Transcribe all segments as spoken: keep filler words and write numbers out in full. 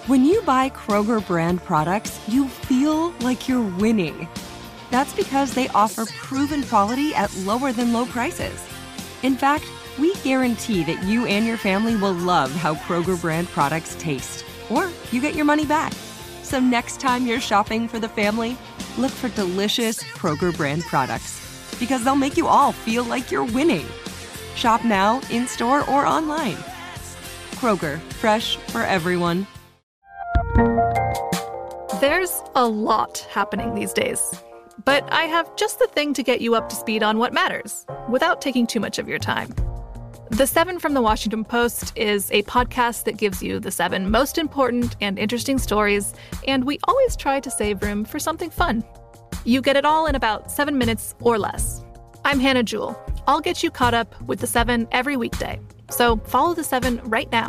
When you buy Kroger brand products, you feel like you're winning. That's because they offer proven quality at lower than low prices. In fact, we guarantee that you and your family will love how Kroger brand products taste, or you get your money back. So next time you're shopping for the family, look for delicious Kroger brand products, because they'll make you all feel like you're winning. Shop now, in-store, or online. Kroger, fresh for everyone. There's a lot happening these days, but I have just the thing to get you up to speed on what matters, without taking too much of your time. The Seven from the Washington Post is a podcast that gives you the seven most important and interesting stories, and we always try to save room for something fun. You get it all in about seven minutes or less. I'm Hannah Jewell. I'll get you caught up with the Seven every weekday. So follow the Seven right now.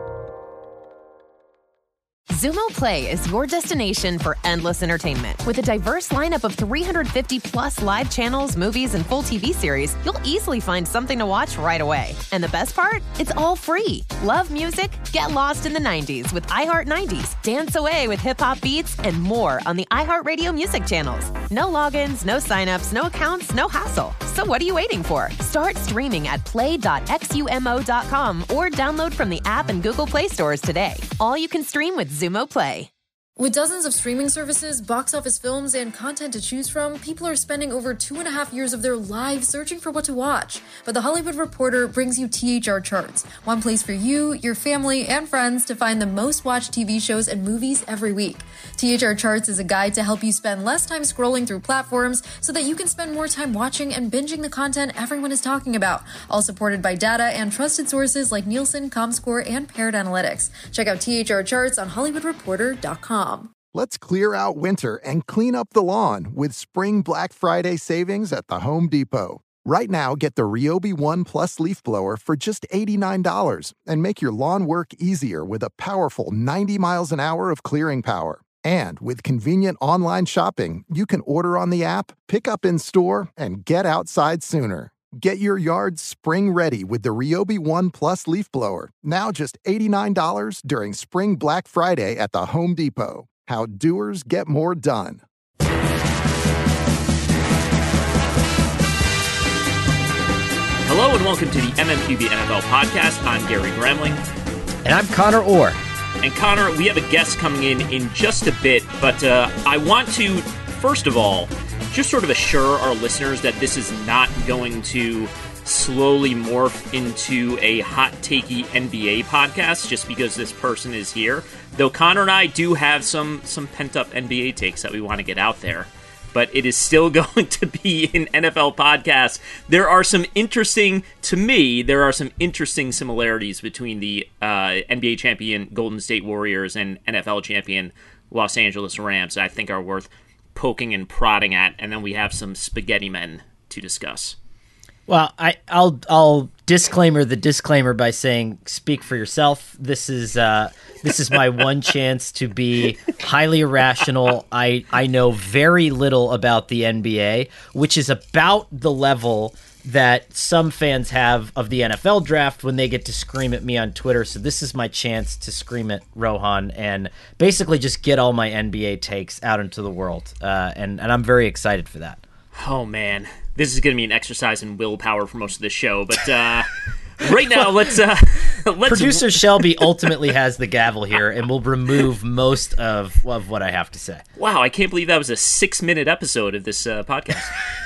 Xumo Play is your destination for endless entertainment. With a diverse lineup of three hundred fifty plus live channels, movies, and full T V series, you'll easily find something to watch right away. And the best part? It's all free. Love music? Get lost in the nineties with iHeart nineties. Dance away with hip-hop beats and more on the iHeartRadio music channels. No logins, no signups, no accounts, no hassle. So what are you waiting for? Start streaming at play dot xumo dot com or download from the app and Google Play stores today. All you can stream with Xumo Play. With dozens of streaming services, box office films, and content to choose from, people are spending over two and a half years of their lives searching for what to watch. But The Hollywood Reporter brings you T H R Charts, one place for you, your family, and friends to find the most watched T V shows and movies every week. T H R Charts is a guide to help you spend less time scrolling through platforms so that you can spend more time watching and binging the content everyone is talking about, all supported by data and trusted sources like Nielsen, Comscore, and Paired Analytics. Check out T H R Charts on hollywood reporter dot com. Let's clear out winter and clean up the lawn with Spring Black Friday savings at the Home Depot. Right now, get the Ryobi One Plus leaf blower for just eighty-nine dollars and make your lawn work easier with a powerful ninety miles an hour of clearing power. And with convenient online shopping, you can order on the app, pick up in store, and get outside sooner. Get your yard spring ready with the Ryobi One Plus leaf blower, now just eighty-nine dollars during Spring Black Friday at the Home Depot. How doers get more done. Hello and welcome to the M M Q B N F L podcast. I'm Gary Gramling. And I'm Connor Orr. And Connor, we have a guest coming in in just a bit, but uh, I want to, first of all, just sort of assure our listeners that this is not going to slowly morph into a hot-takey N B A podcast just because this person is here. Though Connor and I do have some, some pent-up N B A takes that we want to get out there. But it is still going to be an N F L podcast. There are some interesting, to me, there are some interesting similarities between the uh, N B A champion Golden State Warriors and N F L champion Los Angeles Rams that I think are worth poking and prodding at. And then we have some spaghetti men to discuss. Well, I, I'll I'll disclaimer the disclaimer by saying, speak for yourself. This is uh, this is my one chance to be highly irrational. I I know very little about the N B A, which is about the level that some fans have of the N F L draft when they get to scream at me on Twitter. So this is my chance to scream at Rohan and basically just get all my N B A takes out into the world. Uh, and, and I'm very excited for that. Oh, man. This is going to be an exercise in willpower for most of the show, but uh, right now, let's, uh, let's... Producer Shelby ultimately has the gavel here and will remove most of, of what I have to say. Wow, I can't believe that was a six-minute episode of this uh, podcast.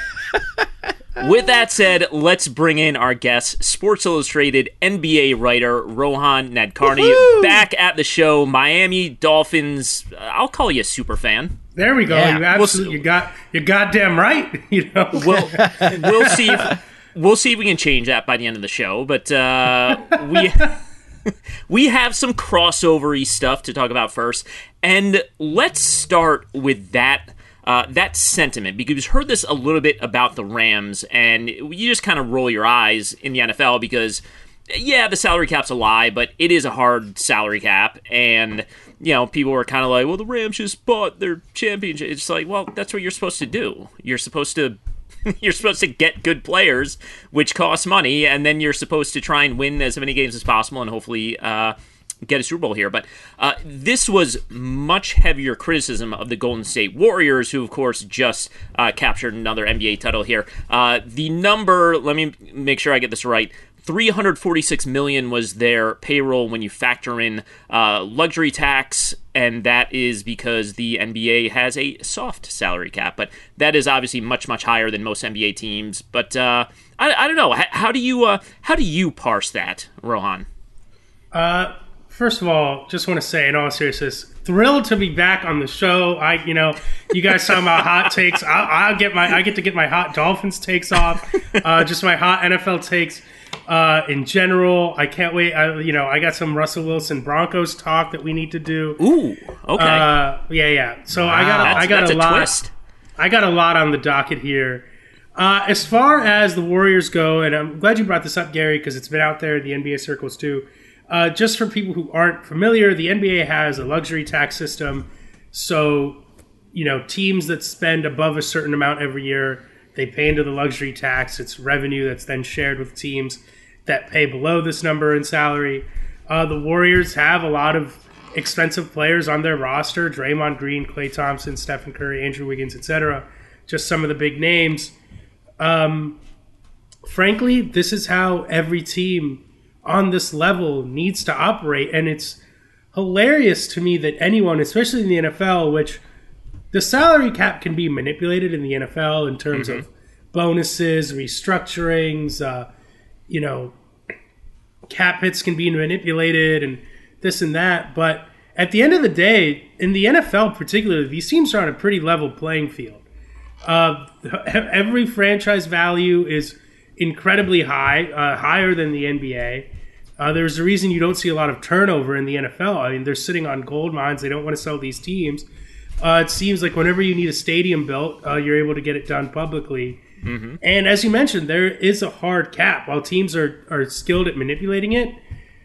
With that said, let's bring in our guest, Sports Illustrated N B A writer Rohan Nadkarni, Woo-hoo! Back at the show, Miami Dolphins. Uh, I'll call you a super fan. There we go. Yeah. You absolutely we'll, you got you're goddamn right. You know, we'll we'll see. If, we'll see if we can change that by the end of the show. But uh, we we have some crossover-y stuff to talk about first, and let's start with that. Uh, that sentiment, because we've heard this a little bit about the Rams, and you just kind of roll your eyes in the N F L because, yeah, the salary cap's a lie, but it is a hard salary cap, and, you know, people were kind of like, well, the Rams just bought their championship. It's like, well, that's what you're supposed to do. You're supposed to you're supposed to get good players, which costs money, and then you're supposed to try and win as many games as possible and hopefully, uh, get a Super Bowl here. But uh, this was much heavier criticism of the Golden State Warriors, who, of course, just uh, captured another N B A title here. Uh, the number, let me make sure I get this right, three hundred forty-six million dollars was their payroll when you factor in uh, luxury tax, and that is because the N B A has a soft salary cap. But that is obviously much, much higher than most N B A teams. But uh, I, I don't know. How, how do you uh, how do you parse that, Rohan? Uh, first of all, just want to say, in all seriousness, thrilled to be back on the show. I, you know, you guys talking about hot takes. I'll, I'll get my, I get to get my hot Dolphins takes off. Uh, just my hot N F L takes. Uh, in general, I can't wait. I, you know, I got some Russell Wilson Broncos talk that we need to do. Ooh, okay. Uh, yeah, yeah. So wow. I got, that's, I got that's a, a lot. Twist. I got a lot on the docket here. Uh, as far as the Warriors go, and I'm glad you brought this up, Gary, because it's been out there in the N B A circles too. Uh, just for people who aren't familiar, the N B A has a luxury tax system. So, you know, teams that spend above a certain amount every year, they pay into the luxury tax. It's revenue that's then shared with teams that pay below this number in salary. Uh, the Warriors have a lot of expensive players on their roster: Draymond Green, Klay Thompson, Stephen Curry, Andrew Wiggins, et cetera. Just some of the big names. Um, frankly, this is how every team on this level needs to operate, and it's hilarious to me that anyone, especially in the N F L, which the salary cap can be manipulated in the N F L in terms mm-hmm. of bonuses, restructurings, uh, you know, cap hits can be manipulated and this and that. But at the end of the day, in the N F L particularly, these teams are on a pretty level playing field. Uh, every franchise value is incredibly high, uh, higher than the N B A. Uh, there's a reason you don't see a lot of turnover in the N F L. I mean, they're sitting on gold mines. They don't want to sell these teams. Uh, it seems like whenever you need a stadium built, uh, you're able to get it done publicly. Mm-hmm. And as you mentioned, there is a hard cap. While teams are, are skilled at manipulating it,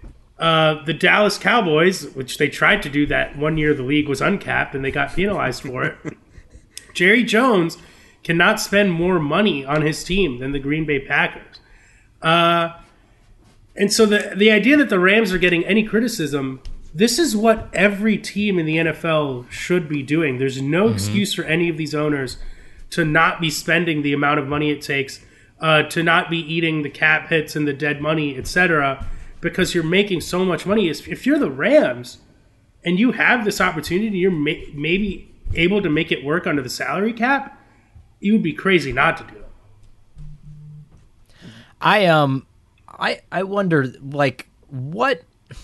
uh, the Dallas Cowboys, which they tried to do that one year the league was uncapped and they got penalized for it, Jerry Jones cannot spend more money on his team than the Green Bay Packers. Uh, and so the, the idea that the Rams are getting any criticism, this is what every team in the N F L should be doing. There's no mm-hmm. excuse for any of these owners to not be spending the amount of money it takes, uh, to not be eating the cap hits and the dead money, et cetera, because you're making so much money. If you're the Rams and you have this opportunity, you're may- maybe able to make it work under the salary cap, you would be crazy not to do it. I um, I I wonder, like, what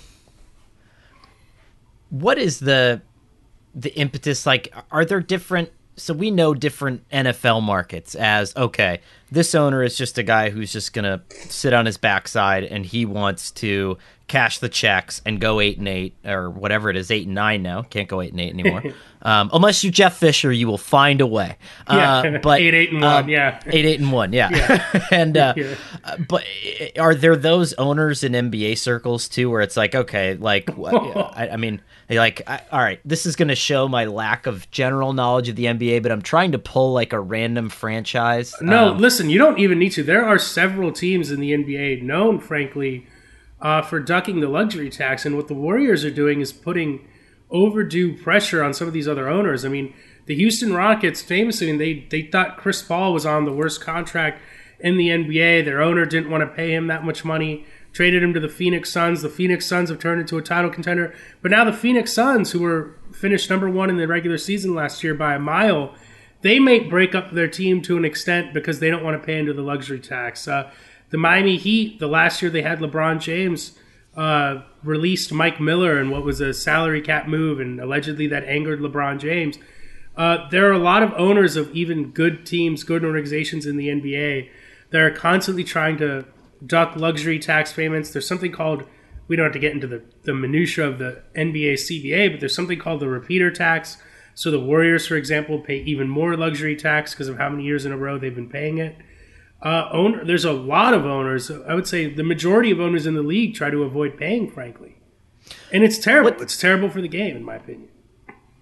what is the the impetus? Like, are there different? So we know different N F L markets as, okay, this owner is just a guy who's just going to sit on his backside and he wants to cash the checks and go eight and eight or whatever it is, eight and nine now. Can't go eight and eight anymore. um, unless you Jeff Fisher, you will find a way. Yeah, uh, but, eight, eight and one, um, yeah. Eight, eight and one, yeah. yeah. and uh, yeah. But are there those owners in N B A circles too where it's like, okay, like, I, I mean... Like, I, all right, this is going to show my lack of general knowledge of the N B A, but I'm trying to pull like a random franchise. No, um, listen, you don't even need to. There are several teams in the N B A known, frankly, uh, for ducking the luxury tax. And what the Warriors are doing is putting overdue pressure on some of these other owners. I mean, the Houston Rockets, famously, and they, they thought Chris Paul was on the worst contract in the N B A. Their owner didn't want to pay him that much money. Traded him to the Phoenix Suns. The Phoenix Suns have turned into a title contender. But now the Phoenix Suns, who were finished number one in the regular season last year by a mile, they may break up their team to an extent because they don't want to pay into the luxury tax. Uh, the Miami Heat, the last year they had LeBron James, uh, released Mike Miller in what was a salary cap move, and allegedly that angered LeBron James. Uh, there are a lot of owners of even good teams, good organizations in the N B A that are constantly trying to duck luxury tax payments. There's something called, we don't have to get into the, the minutia of the N B A C B A, but there's something called the repeater tax. So the Warriors, for example, pay even more luxury tax because of how many years in a row they've been paying it. Uh, owner, there's a lot of owners. I would say the majority of owners in the league try to avoid paying, frankly. And it's terrible. What? It's terrible for the game, in my opinion.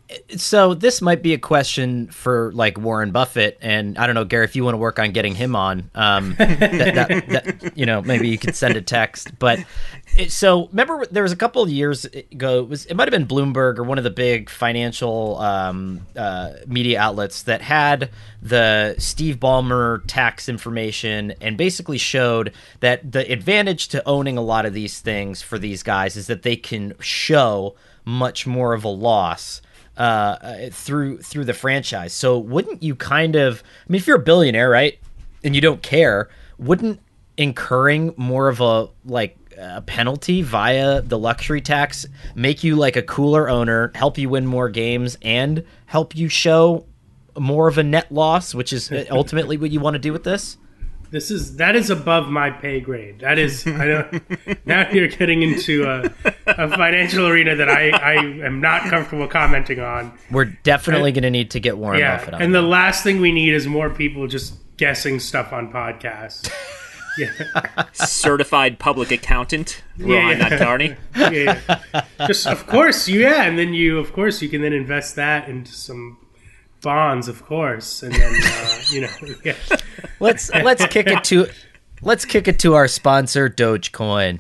So this might be a question for like Warren Buffett, and I don't know, Gary, if you want to work on getting him on, um, that, that, that, you know, maybe you could send a text. But it, so remember, there was a couple of years ago, it was it might have been Bloomberg or one of the big financial um, uh, media outlets that had the Steve Ballmer tax information and basically showed that the advantage to owning a lot of these things for these guys is that they can show much more of a loss uh through through the franchise. So wouldn't you kind of, I mean, if you're a billionaire, right, and you don't care, wouldn't incurring more of a like a penalty via the luxury tax make you like a cooler owner, help you win more games, and help you show more of a net loss, which is ultimately what you want to do with this? This is that is above my pay grade. That is, I don't. Now you're getting into a, a financial arena that I, I am not comfortable commenting on. We're definitely going to need to get Warren yeah, Buffett on. And the last thing we need is more people just guessing stuff on podcasts. Yeah. Certified public accountant, Ron yeah, yeah. Nadkarni. Yeah, yeah. Just of course, yeah, and then you, of course, you can then invest that into some bonds, of course, and then uh, you know. Yeah. Let's let's kick it to let's kick it to our sponsor, Dogecoin.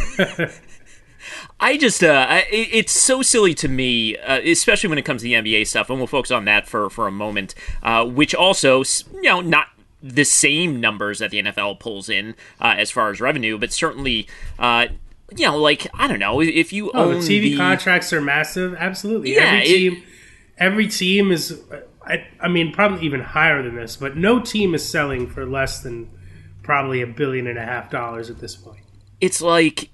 I just uh, it, it's so silly to me, uh, especially when it comes to the N B A stuff, and we'll focus on that for for a moment. Uh, which also, you know, not the same numbers that the N F L pulls in uh, as far as revenue, but certainly. Uh, You know, like, I don't know, if you oh, own the T V the... contracts are massive. Absolutely. Yeah, every it, team, every team is, I, I mean, probably even higher than this, but no team is selling for less than probably a billion and a half dollars at this point. It's like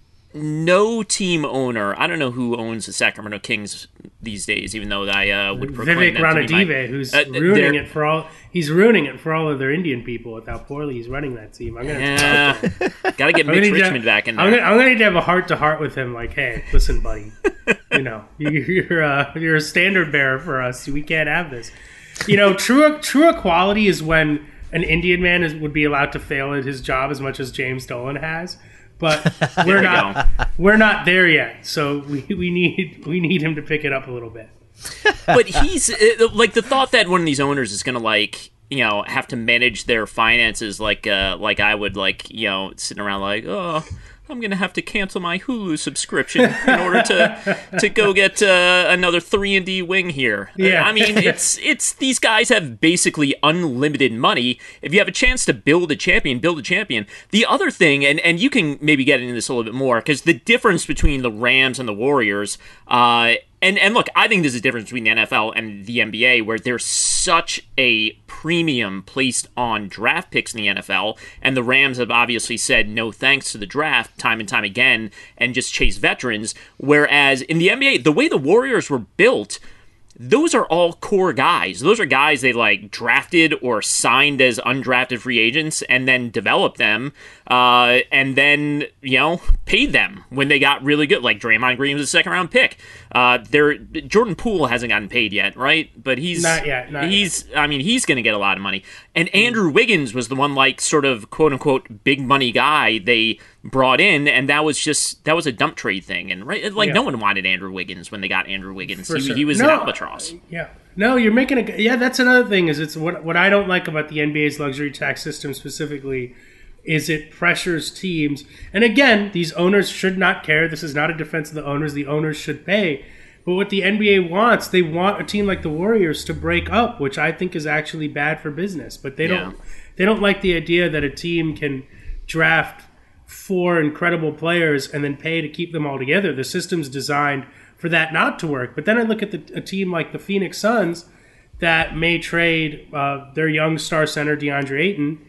no team owner. I don't know who owns the Sacramento Kings these days, even though I uh, would proclaim Vivek them to be my, Ranadive, who's uh, ruining it for all. He's ruining it for all of their Indian people with how poorly he's running that team. I'm gonna yeah, got to get Mitch Richmond to, back in there. I'm gonna, I'm gonna need to have a heart to heart with him. Like, hey, listen, buddy, you know, you're uh, you're a standard bearer for us. We can't have this. You know, true true equality is when an Indian man is, would be allowed to fail at his job as much as James Dolan has. But we're we not go. we're not there yet. So we, we need we need him to pick it up a little bit. But he's like the thought that one of these owners is going to like, you know, have to manage their finances like uh, like I would, like, you know, sitting around like, oh, I'm going to have to cancel my Hulu subscription in order to to go get uh, another three and D wing here. Yeah. I mean, it's it's these guys have basically unlimited money. If you have a chance to build a champion, build a champion. The other thing, and, and you can maybe get into this a little bit more, because the difference between the Rams and the Warriors, uh, and, and look, I think there's a difference between the N F L and the N B A, where there's such a premium placed on draft picks in the N F L, and the Rams have obviously said no thanks to the draft time and time again and just chase veterans, whereas in the N B A, the way the Warriors were built, those are all core guys. Those are guys they like drafted or signed as undrafted free agents and then developed them uh, and then, you know, paid them when they got really good. Like Draymond Green was a second round pick. Uh, there, Jordan Poole hasn't gotten paid yet, right? But he's not yet. Not he's yet. I mean, he's going to get a lot of money. And Andrew Wiggins was the one, like, sort of quote unquote big money guy they brought in, and that was just that was a dump trade thing. And right, like, yeah. no one wanted Andrew Wiggins when they got Andrew Wiggins. For He, sure. he was no, an albatross. Yeah. No, you're making a yeah. That's another thing. Is it's what what I don't like about the N B A's luxury tax system specifically is it pressures teams. And again, these owners should not care. This is not a defense of the owners. The owners should pay. But what the N B A wants, they want a team like the Warriors to break up, which I think is actually bad for business. But they don't. Yeah. They don't like the idea that a team can draft four incredible players and then pay to keep them all together. The system's designed for that not to work. But then I look at the, a team like the Phoenix Suns that may trade uh, their young star center DeAndre Ayton,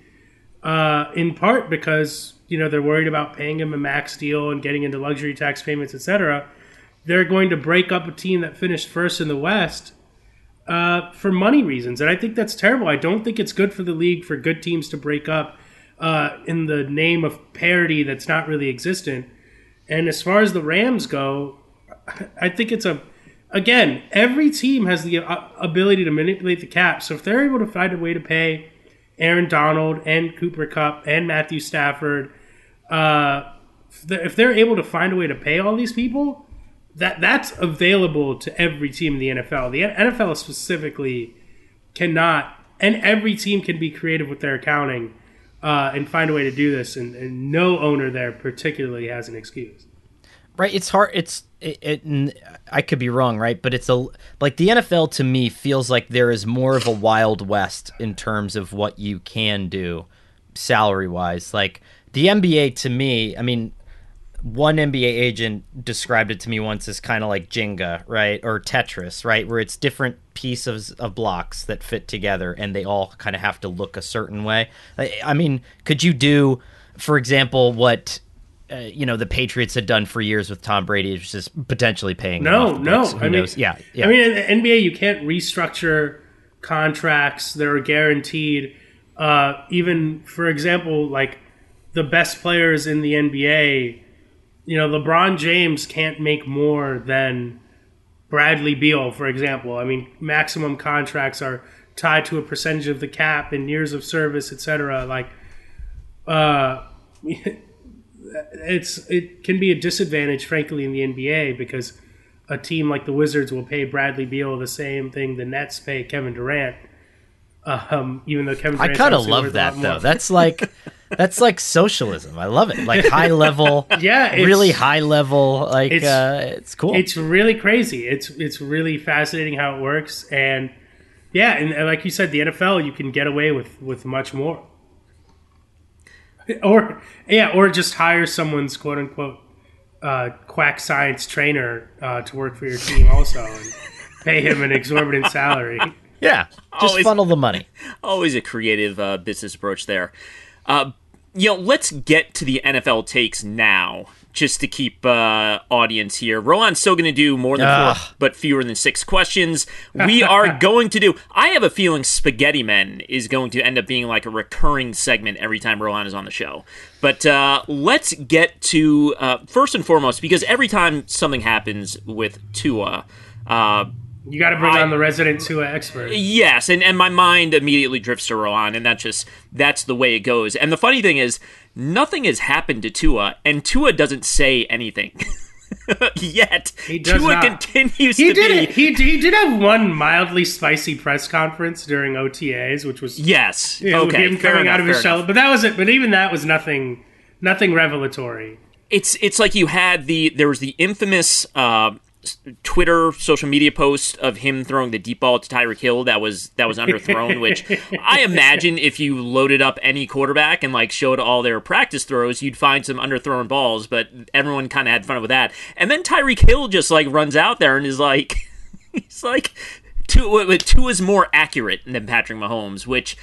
uh, in part because, you know, they're worried about paying him a max deal and getting into luxury tax payments, et cetera. They're going to break up a team that finished first in the West uh, for money reasons. And I think that's terrible. I don't think it's good for the league for good teams to break up uh, in the name of parity that's not really existent. And as far as the Rams go, I think it's a, again, every team has the ability to manipulate the cap. So if they're able to find a way to pay Aaron Donald and Cooper Kupp and Matthew Stafford, uh, if they're able to find a way to pay all these people, that that's available to every team in the N F L. The N F L specifically cannot, and every team can be creative with their accounting uh, and find a way to do this, and, and no owner there particularly has an excuse. Right, it's hard. It's it, it. I could be wrong, right? But it's a like the N F L to me feels like there is more of a Wild West in terms of what you can do, salary wise. Like the N B A to me, I mean, one N B A agent described it to me once as kind of like Jenga, right, or Tetris, right, where it's different pieces of blocks that fit together, and they all kind of have to look a certain way. I, I mean, could you do, for example, what? Uh, you know, the Patriots had done for years with Tom Brady, which is just potentially paying. No, no. Who I knows? mean, yeah, yeah. I mean, in the N B A, you can't restructure contracts that are guaranteed. Uh, even, for example, like the best players in the N B A, you know, LeBron James can't make more than Bradley Beal, for example. I mean, maximum contracts are tied to a percentage of the cap and years of service, et cetera. Like, uh, it's it can be a disadvantage, frankly, in the N B A because a team like the Wizards will pay Bradley Beal the same thing the Nets pay Kevin Durant. Um, even though Kevin Durant, I kind of love that though. That's like that's like socialism. I love it. Like high level, yeah, really high level. Like it's, uh, it's cool. It's really crazy. It's it's really fascinating how it works, and yeah, and, and like you said, the N F L you can get away with with much more. Or yeah, or just hire someone's quote unquote uh, quack science trainer uh, to work for your team also, and pay him an exorbitant salary. Yeah, just always, funnel the money. Always a creative uh, business approach there. Uh, you know, let's get to the N F L takes now, just to keep uh, audience here. Rohan's still going to do more than Ugh. four, but fewer than six questions. We are going to do... I have a feeling Spaghetti Men is going to end up being like a recurring segment every time Rohan is on the show. But uh, let's get to, uh, first and foremost, because every time something happens with Tua... Uh, You got to bring I, on the resident Tua expert. Yes, and, and my mind immediately drifts to Rohan, and that's just that's the way it goes. And the funny thing is, nothing has happened to Tua, and Tua doesn't say anything yet. He does Tua not. continues he to did, be. He, he did have one mildly spicy press conference during O T As, which was Yes, you know, okay, him fair coming enough, out of his fair shell. enough. But that was it. But even that was nothing, nothing revelatory. It's it's like you had the there was the infamous. Uh, Twitter social media post of him throwing the deep ball to Tyreek Hill that was that was underthrown, which I imagine if you loaded up any quarterback and like showed all their practice throws, you'd find some underthrown balls, but everyone kind of had fun with that. And then Tyreek Hill just like runs out there and is like, he's like, Tua, Tua is more accurate than Patrick Mahomes, which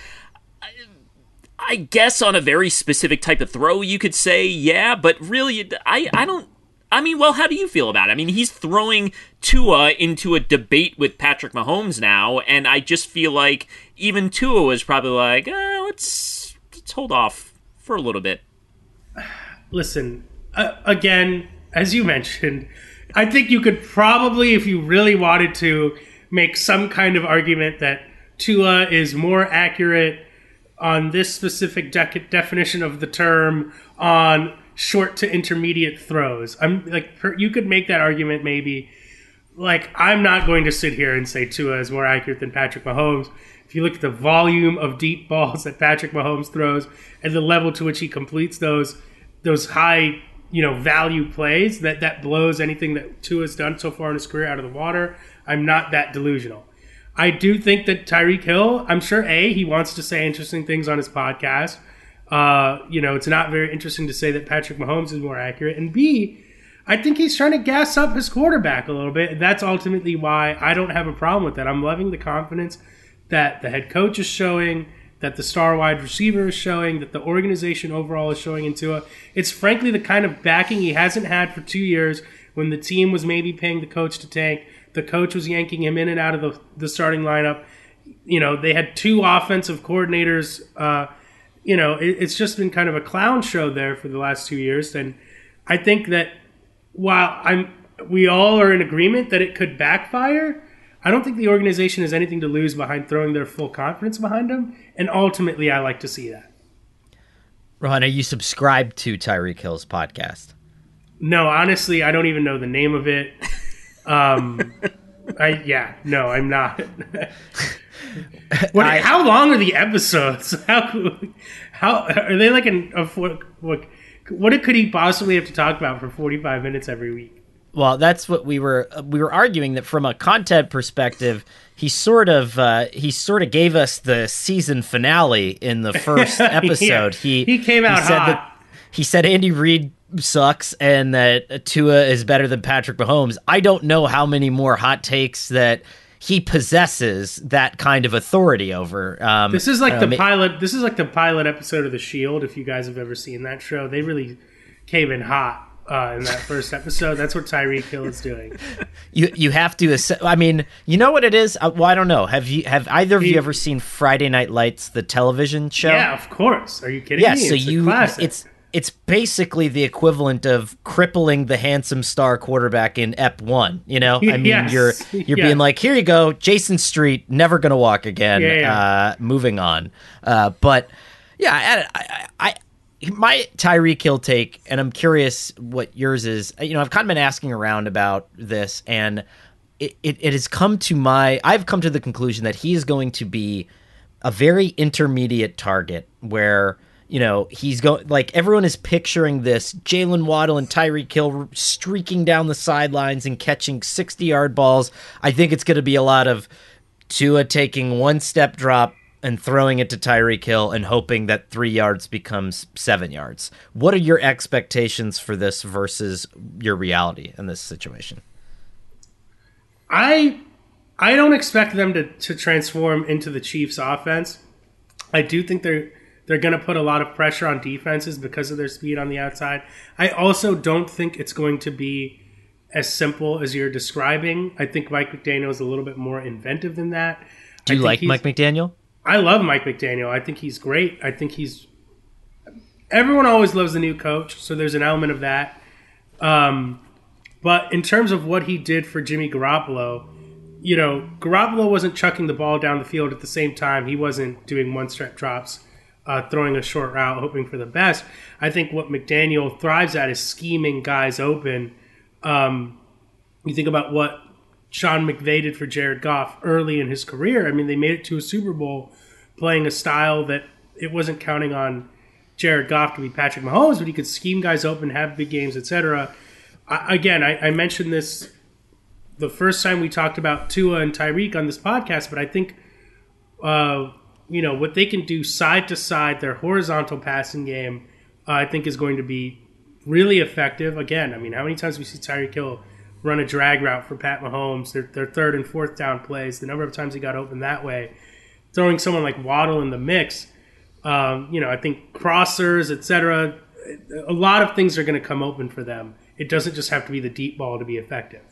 I guess on a very specific type of throw you could say, yeah, but really, I, I don't. I mean, well, how do you feel about it? I mean, he's throwing Tua into a debate with Patrick Mahomes now, and I just feel like even Tua was probably like, eh, let's let's hold off for a little bit. Listen, uh, again, as you mentioned, I think you could probably, if you really wanted to, make some kind of argument that Tua is more accurate on this specific de- definition of the term on short to intermediate throws. I'm like, you could make that argument maybe. Like, I'm not going to sit here and say Tua is more accurate than Patrick Mahomes. If you look at the volume of deep balls that Patrick Mahomes throws and the level to which he completes those those high, you know, value plays, that that blows anything that Tua's done so far in his career out of the water. I'm not that delusional. I do think that Tyreek Hill, I'm sure A, he wants to say interesting things on his podcast. Uh, you know, it's not very interesting to say that Patrick Mahomes is more accurate. And B, I think he's trying to gas up his quarterback a little bit. That's ultimately why I don't have a problem with that. I'm loving the confidence that the head coach is showing, that the star wide receiver is showing, that the organization overall is showing into it. It's frankly the kind of backing he hasn't had for two years when the team was maybe paying the coach to tank. The coach was yanking him in and out of the, the starting lineup. You know, they had two offensive coordinators. Uh, you know, it, it's just been kind of a clown show there for the last two years. And I think that while I'm, we all are in agreement that it could backfire, I don't think the organization has anything to lose behind throwing their full confidence behind him. And ultimately, I like to see that. Rohan, are you subscribed to Tyreek Hill's podcast? No, honestly, I don't even know the name of it. Um, I yeah, no, I'm not. What, I, how long are the episodes? How how are they like an a, what what could he possibly have to talk about for forty-five minutes every week? Well, that's what we were we were arguing, that from a content perspective, he sort of uh, he sort of gave us the season finale in the first episode. yeah. He he came out he said hot. That, he said Andy Reid sucks and that Tua is better than Patrick Mahomes. I don't know how many more hot takes that he possesses that kind of authority over. Um, this is like the know, pilot. This is like the pilot episode of The Shield. If you guys have ever seen that show, they really came in hot. Uh, in that first episode, that's what Tyreek Hill is doing. You you have to. I mean, you know what it is. Uh, well, I don't know. Have you have either of you ever seen Friday Night Lights, the television show? Yeah, of course. Are you kidding yeah, me? Yeah, so it's you it's it's basically the equivalent of crippling the handsome star quarterback in Ep One. You know, I mean, yes. you're you're yeah. being like, here you go, Jason Street, never gonna walk again. Yeah, yeah. Uh, moving on. Uh, but yeah, I. I, I my Tyreek Hill take, and I'm curious what yours is. You know, I've kind of been asking around about this, and it, it, it has come to my. I've come to the conclusion that he is going to be a very intermediate target, where you know he's going like everyone is picturing this Jalen Waddle and Tyreek Hill streaking down the sidelines and catching sixty yard balls. I think it's going to be a lot of Tua taking one step drop and throwing it to Tyreek Hill and hoping that three yards becomes seven yards. What are your expectations for this versus your reality in this situation? I I don't expect them to, to transform into the Chiefs' offense. I do think they're they're going to put a lot of pressure on defenses because of their speed on the outside. I also don't think it's going to be as simple as you're describing. I think Mike McDaniel is a little bit more inventive than that. Do you like Mike McDaniel? I love Mike McDaniel. I think he's great. I think he's... Everyone always loves the new coach, so there's an element of that. Um, but in terms of what he did for Jimmy Garoppolo, you know, Garoppolo wasn't chucking the ball down the field at the same time. He wasn't doing one-step drops, uh, throwing a short route, hoping for the best. I think what McDaniel thrives at is scheming guys open. Um, you think about what Sean McVay did for Jared Goff early in his career. I mean, they made it to a Super Bowl playing a style that it wasn't counting on Jared Goff to be Patrick Mahomes, but he could scheme guys open, have big games, et cetera. I, again, I, I mentioned this the first time we talked about Tua and Tyreek on this podcast, but I think, uh, you know, what they can do side to side, their horizontal passing game, uh, I think is going to be really effective. Again, I mean, how many times we see Tyreek Hill run a drag route for Pat Mahomes, their, their third and fourth down plays, the number of times he got open that way, throwing someone like Waddle in the mix, um, you know, I think crossers, et cetera, a lot of things are going to come open for them. It doesn't just have to be the deep ball to be effective.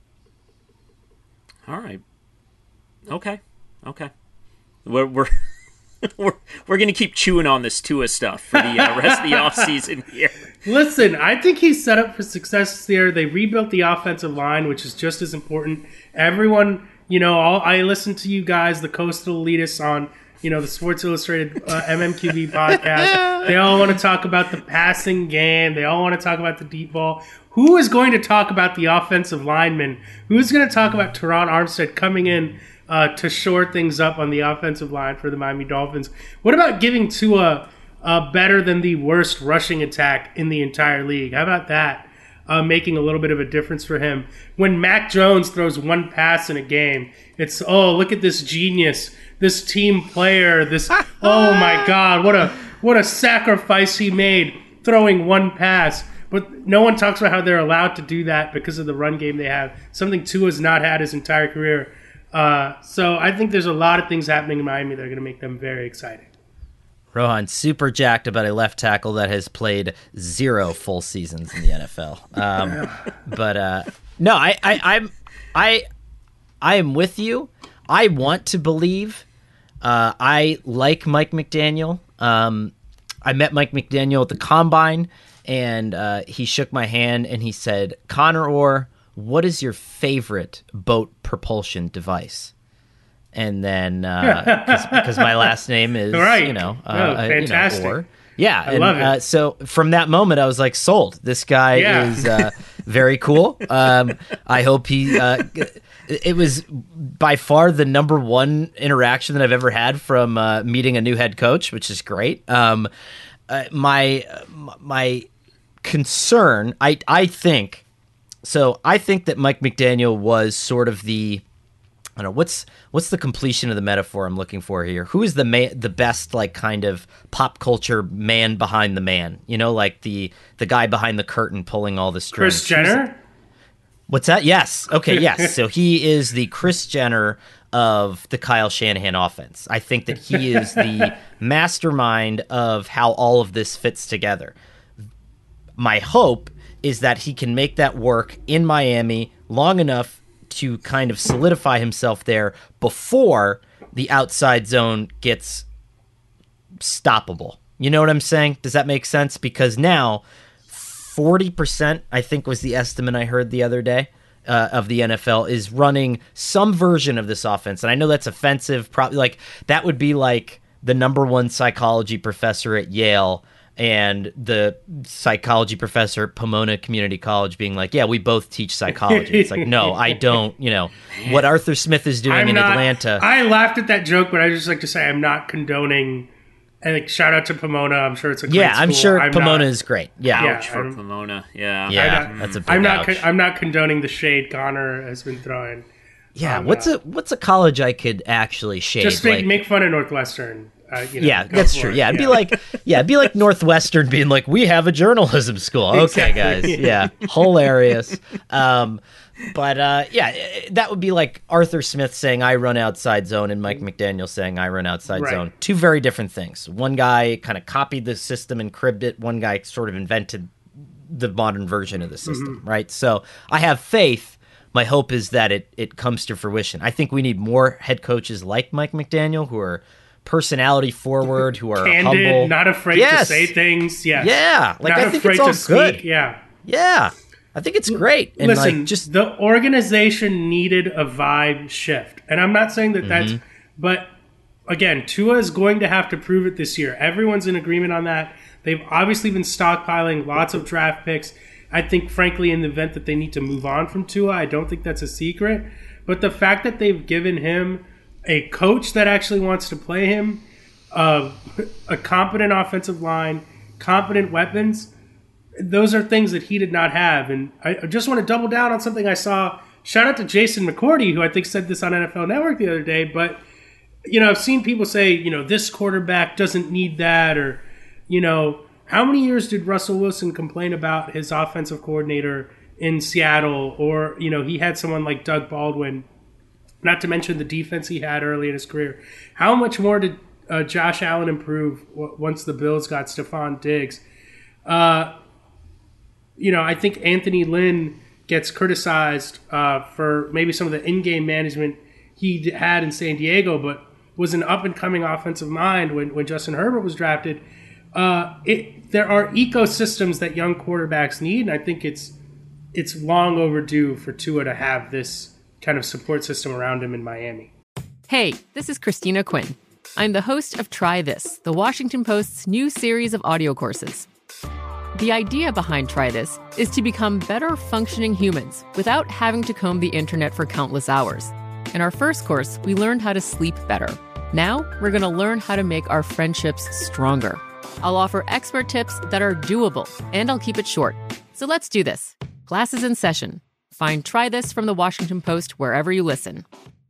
All right. Okay. Okay. We're we're we're, we're going to keep chewing on this Tua stuff for the uh, rest of the offseason here. Listen, I think he's set up for success there. They rebuilt the offensive line, which is just as important. Everyone, you know, all, I listen to you guys, the Coastal Elitists on, you know, the Sports Illustrated uh, M M Q B podcast. They all want to talk about the passing game. They all want to talk about the deep ball. Who is going to talk about the offensive linemen? Who's going to talk about Teron Armstead coming in uh, to shore things up on the offensive line for the Miami Dolphins? What about giving Tua uh, better than the worst rushing attack in the entire league? How about that? Uh, making a little bit of a difference for him. When Mac Jones throws one pass in a game, it's, oh, look at this genius, this team player, this, oh my God, what a what a sacrifice he made throwing one pass. But no one talks about how they're allowed to do that because of the run game they have, something Tua's not had his entire career. Uh, so I think there's a lot of things happening in Miami that are going to make them very exciting. Rohan, super jacked about a left tackle that has played zero full seasons in the N F L. Um, but uh, no, I, I, I'm, I, I am with you. I want to believe. Uh, I like Mike McDaniel. Um, I met Mike McDaniel at the Combine, and uh, he shook my hand and he said, "Connor Orr, what is your favorite boat propulsion device?" And then, uh, because my last name is, right. you know, uh, oh, fantastic. You know, Orr. Yeah, I and, love it. Uh, so from that moment, I was like, sold. This guy yeah. is uh, Very cool. Um, I hope he. Uh, it was by far the number one interaction that I've ever had from uh, meeting a new head coach, which is great. Um, uh, my my concern, I I think, so I think that Mike McDaniel was sort of the. I don't know what's what's the completion of the metaphor I'm looking for here. Who is the man, the best like kind of pop culture man behind the man? You know, like the the guy behind the curtain pulling all the strings. Kris Jenner. What's that? Yes. Okay. Yes. So he is the Kris Jenner of the Kyle Shanahan offense. I think that he is the mastermind of how all of this fits together. My hope is that he can make that work in Miami long enough to kind of solidify himself there before the outside zone gets stoppable. You know what I'm saying? Does that make sense? Because now forty percent, I think was the estimate I heard the other day, uh, of the N F L is running some version of this offense. And I know that's offensive. Probably like that would be like the number one psychology professor at Yale and the psychology professor at Pomona Community College being like, yeah, we both teach psychology. It's like, no, I don't. You know, what Arthur Smith is doing I'm in not, Atlanta. I laughed at that joke, but I just like to say I'm not condoning. And like, shout out to Pomona. I'm sure it's a great yeah. I'm school. sure I'm Pomona not, is great. Yeah, Ouch Yeah, for I'm- Pomona. Yeah, yeah. not- That's a big I'm not. ouch. Con- I'm not condoning the shade Connor has been throwing. yeah. um, What's uh, a what's a college I could actually shade? Just make, like, make fun of Northwestern. Uh, you know, yeah, go that's for true. it. Yeah, it'd be like yeah, it'd be like Northwestern being like, we have a journalism school. Okay, Exactly. guys. Yeah, hilarious. Um, but uh, yeah, that would be like Arthur Smith saying I run outside zone and Mike McDaniel saying I run outside Right. zone. Two very different things. One guy kind of copied the system and cribbed it. One guy sort of invented the modern version of the system, Mm-hmm. right? So I have faith. My hope is that it it comes to fruition. I think we need more head coaches like Mike McDaniel who are personality forward, who are Candid, humble, not afraid Yes. to say things. Yeah, Yeah, like not I think afraid it's all to speak. good. Yeah. Yeah, I think it's great. And Listen, like just the organization needed a vibe shift, and I'm not saying that that's, Mm-hmm. but again, Tua is going to have to prove it this year. Everyone's in agreement on that. They've obviously been stockpiling lots of draft picks. I think, frankly, in the event that they need to move on from Tua, I don't think that's a secret. But the fact that they've given him a coach that actually wants to play him, uh, a competent offensive line, competent weapons, those are things that he did not have. And I I just want to double down on something I saw. Shout out to Jason McCourty, who I think said this on N F L Network the other day. But, you know, I've seen people say, you know, this quarterback doesn't need that. Or, you know, how many years did Russell Wilson complain about his offensive coordinator in Seattle? Or, you know, he had someone like Doug Baldwin, not to mention the defense he had early in his career. How much more did uh, Josh Allen improve w- once the Bills got Stephon Diggs? Uh, you know, I think Anthony Lynn gets criticized uh, for maybe some of the in-game management he d- had in San Diego, but was an up-and-coming offensive mind when, when Justin Herbert was drafted. Uh, it, there are ecosystems that young quarterbacks need, and I think it's it's long overdue for Tua to have this kind of support system around him in Miami. Hey, this is Christina Quinn. I'm the host of Try This, the Washington Post's new series of audio courses. The idea behind Try This is to become better functioning humans without having to comb the internet for countless hours. In our first course, we learned how to sleep better. Now, we're going to learn how to make our friendships stronger. I'll offer expert tips that are doable, and I'll keep it short. So let's do this. Class is in session. Find Try This from the Washington Post wherever you listen.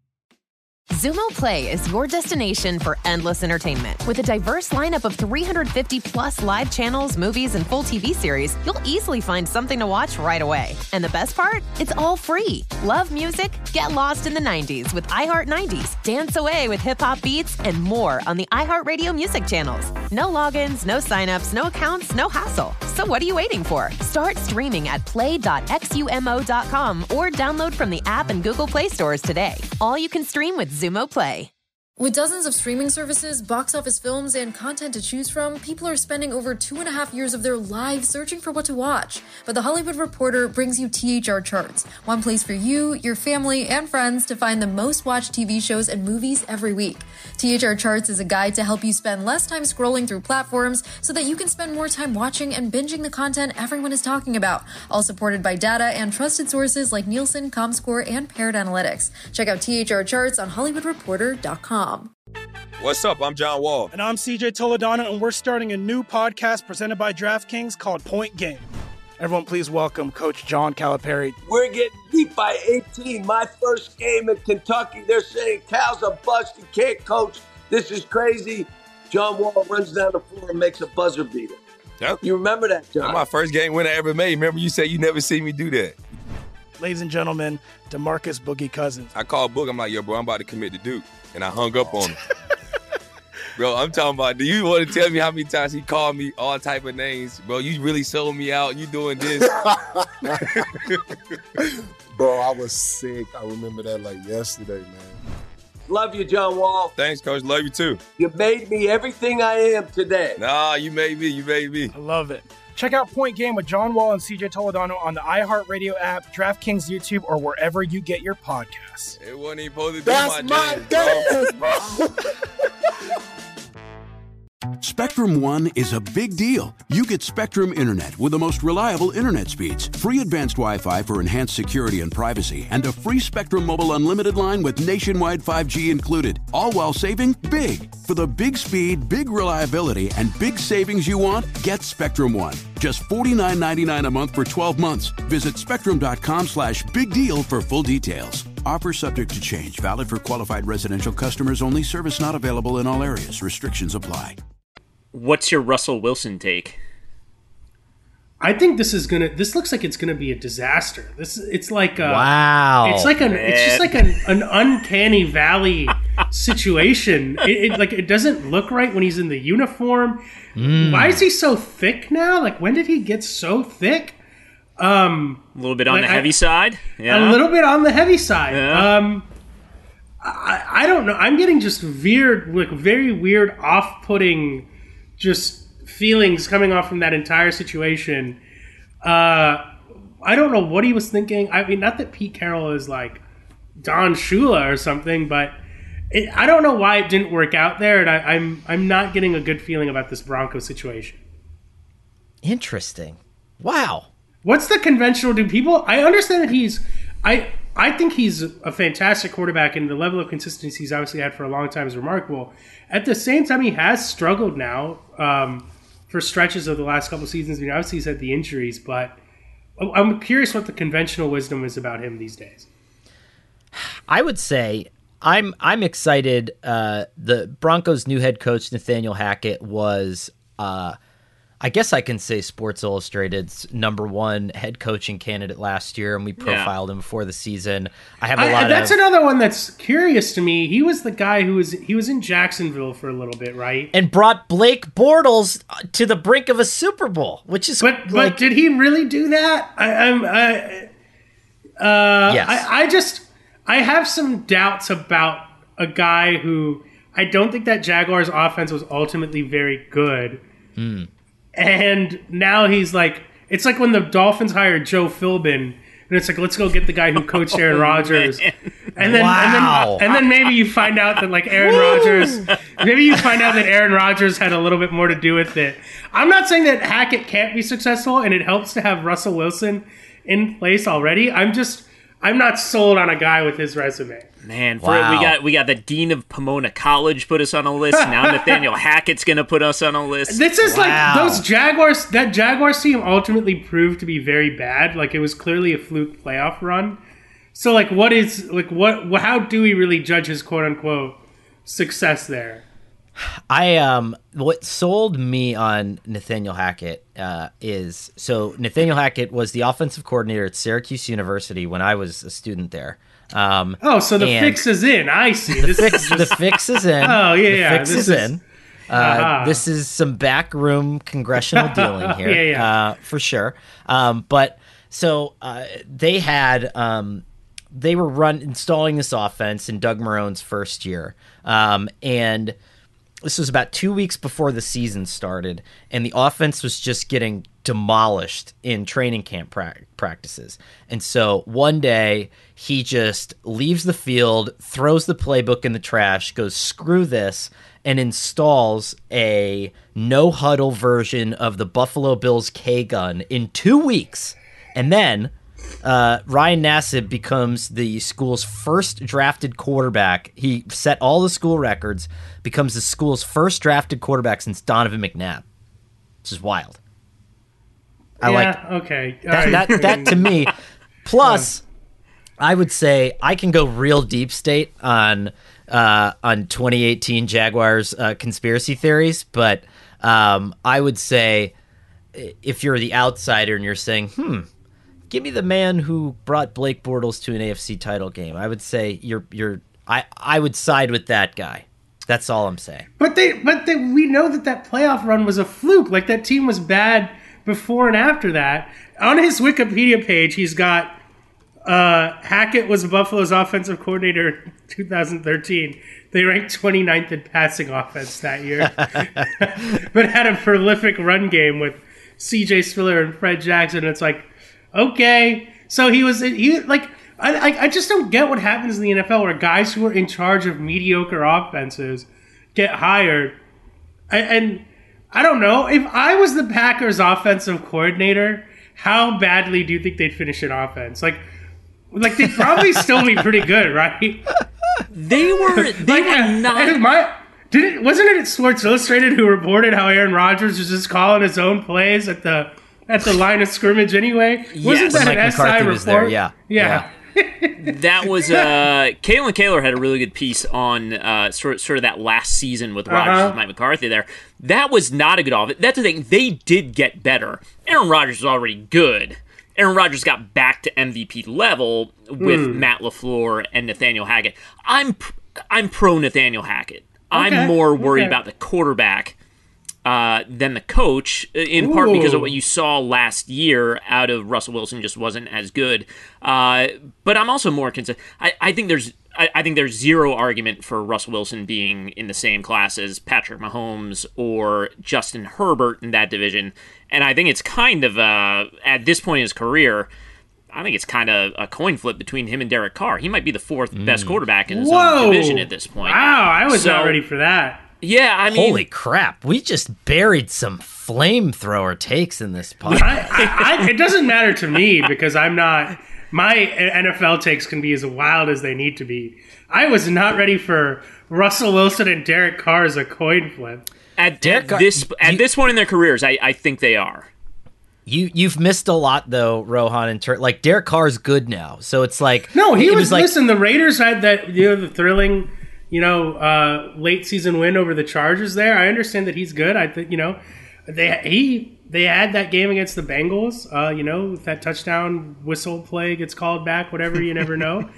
Zumo Play is your destination for endless entertainment. With a diverse lineup of three hundred fifty plus live channels, movies, and full T V series, you'll easily find something to watch right away. And the best part? It's all free. Love music? Get lost in the nineties with iHeart nineties. Dance away with hip-hop beats and more on the iHeartRadio music channels. No logins, no signups, no accounts, no hassle. So what are you waiting for? Start streaming at play dot xumo dot com or download from the app and Google Play stores today. All you can stream with Zumo Play. With dozens of streaming services, box office films, and content to choose from, people are spending over two and a half years of their lives searching for what to watch. But The Hollywood Reporter brings you T H R Charts, one place for you, your family, and friends to find the most watched T V shows and movies every week. T H R Charts is a guide to help you spend less time scrolling through platforms so that you can spend more time watching and binging the content everyone is talking about, all supported by data and trusted sources like Nielsen, Comscore, and Paired Analytics. Check out T H R Charts on Hollywood Reporter dot com. What's up? I'm John Wall. And I'm C J Toledano, and we're starting a new podcast presented by DraftKings called Point Game. Everyone, please welcome Coach John Calipari. We're getting beat by eighteen. My first game in Kentucky, they're saying Cal's a bust. He can't coach. This is crazy. John Wall runs down the floor and makes a buzzer beater. Yep. You remember that, John? That's my first game win I ever made. Remember you said you never see me do that. Ladies and gentlemen, DeMarcus Boogie Cousins. I called Boog. I'm like, yo, bro, I'm about to commit to Duke. And I hung up on him. Bro, I'm talking about, do you want to tell me how many times he called me all type of names? Bro, you really sold me out. You doing this. Bro, I was sick. I remember that like yesterday, man. Love you, John Wall. Thanks, Coach. Love you, too. You made me everything I am today. Nah, you made me. You made me. I love it. Check out Point Game with John Wall and C J Toledano on the iHeartRadio app, DraftKings YouTube, or wherever you get your podcasts. It wasn't even supposed to be That's my, my dance, dance, bro. Spectrum One is a big deal. You get Spectrum Internet with the most reliable internet speeds, free advanced Wi-Fi for enhanced security and privacy, and a free Spectrum Mobile Unlimited line with nationwide five G included, all while saving big. For the big speed, big reliability, and big savings you want, get Spectrum One. Just forty-nine ninety-nine a month for twelve months. Visit spectrum.com slash big deal for full details. Offer subject to change. Valid for qualified residential customers only. Service not available in all areas. Restrictions apply. What's your Russell Wilson take? I think this is gonna. This looks like it's gonna be a disaster. This it's like a, wow. It's like an. It's just like an, an uncanny valley situation. It, it like it doesn't look right when he's in the uniform. Mm. Why is he so thick now? Like when did he get so thick? Um, a little bit on like the heavy I, side. Yeah. A little bit on the heavy side. Yeah. Um, I, I don't know. I'm getting just weird, like very weird, off-putting. Just feelings coming off from that entire situation. Uh, I don't know what he was thinking. I mean, not that Pete Carroll is like Don Shula or something, but it, I don't know why it didn't work out there, and I, I'm I'm not getting a good feeling about this Broncos situation. Interesting. Wow. What's the conventional? Do people? I understand that he's. I I think he's a fantastic quarterback, and the level of consistency he's obviously had for a long time is remarkable. At the same time, he has struggled now um, for stretches of the last couple seasons. I mean, obviously he's had the injuries, but I'm curious what the conventional wisdom is about him these days. I would say I'm I'm excited. Uh, the Broncos' new head coach Nathaniel Hackett was, uh, I guess I can say, Sports Illustrated's number one head coaching candidate last year, and we profiled yeah. him before the season. I have a I, lot. That's of, another one that's curious to me. He was the guy who was he was in Jacksonville for a little bit, right? And brought Blake Bortles to the brink of a Super Bowl, which is but like, but did he really do that? I, I'm I, uh, yes. I, I just I have some doubts about a guy who I don't think that Jaguars offense was ultimately very good. Hmm. And now he's like, it's like when the Dolphins hired Joe Philbin, and it's like, let's go get the guy who coached Aaron oh, Rodgers. Man. And then, wow. and then, and then maybe you find out that like Aaron Rodgers, maybe you find out that Aaron Rodgers had a little bit more to do with it. I'm not saying that Hackett can't be successful, and it helps to have Russell Wilson in place already. I'm just, I'm not sold on a guy with his resume. Man, for wow. it, we got we got the dean of Pomona College put us on a list. Now Nathaniel Hackett's going to put us on a list. This is wow. like those Jaguars. That Jaguars team ultimately proved to be very bad. Like it was clearly a fluke playoff run. So like, what is like what? How do we really judge his quote unquote success there? I um, what sold me on Nathaniel Hackett uh, is so Nathaniel Hackett was the offensive coordinator at Syracuse University when I was a student there. Um, oh, so the fix is in. I see. The this fix, is just... the fix is in. Oh, yeah, the yeah. fix this is, is in. Uh, uh-huh. This is some backroom congressional dealing here, yeah, yeah. Uh, for sure. Um, but so uh, they had um, they were run installing this offense in Doug Marone's first year, um, and this was about two weeks before the season started, and the offense was just getting demolished in training camp pra- practices. And so one day he just leaves the field, throws the playbook in the trash, goes, screw this, and installs a no-huddle version of the Buffalo Bills K-gun in two weeks. And then uh, Ryan Nassib becomes the school's first drafted quarterback. He set all the school records, becomes the school's first drafted quarterback since Donovan McNabb, which is wild. I yeah, like okay. All that, right. that. That to me, plus, I would say I can go real deep state on uh, on twenty eighteen Jaguars uh, conspiracy theories, but um, I would say if you're the outsider and you're saying, "Hmm, give me the man who brought Blake Bortles to an A F C title game," I would say you're you're I I would side with that guy. That's all I'm saying. But they but they, we know that that playoff run was a fluke. Like, that team was bad before and after that. On his Wikipedia page, he's got uh, Hackett was Buffalo's offensive coordinator in two thousand thirteen. They ranked twenty-ninth in passing offense that year, but had a prolific run game with C J Spiller and Fred Jackson. It's like, okay, so he was he like I I just don't get what happens in the N F L where guys who are in charge of mediocre offenses get hired, and, and I don't know, if I was the Packers offensive coordinator, how badly do you think they'd finish an offense? Like, like they'd probably still be pretty good, right? They were, they like, were not. And my, did it, wasn't it Sports Illustrated who reported how Aaron Rodgers was just calling his own plays at the at the line of scrimmage anyway? Yes. Wasn't that Mike an S I McCarthy report? was there, yeah. Yeah. Yeah. That was uh, Kalen Kaler had a really good piece on uh, sort sort of that last season with Rodgers Uh-huh. and Mike McCarthy there. That was not a good offense. That's the thing. They did get better. Aaron Rodgers was already good. Aaron Rodgers got back to M V P level with Mm. Matt LaFleur and Nathaniel Hackett. I'm pr- I'm pro Nathaniel Hackett. Okay, I'm more worried okay. about the quarterback uh, than the coach, in part because of Ooh. what you saw last year out of Russell Wilson just wasn't as good. Uh, but I'm also more concerned. I, I think there's I, I think there's zero argument for Russell Wilson being in the same class as Patrick Mahomes or Justin Herbert in that division. And I think it's kind of, uh, at this point in his career, I think it's kind of a coin flip between him and Derek Carr. He might be the fourth best quarterback in his Whoa. own division at this point. Wow, I was So- not ready for that. Yeah, I mean, Holy crap! We just buried some flamethrower takes in this podcast. I, I, I, it doesn't matter to me because I'm not. My N F L takes can be as wild as they need to be. I was not ready for Russell Wilson and Derek Carr as a coin flip. At, Derek at Carr- this you- at this point in their careers, I, I think they are. You you've missed a lot though, Rohan. In ter- like Derek Carr's good now, so it's like No, he it was, like listen, the Raiders had that, you know, the thrilling, you know, uh, late season win over the Chargers there. I understand that he's good. I think, you know, they he they had that game against the Bengals. Uh, you know, if that touchdown whistle play gets called back, whatever, you never know.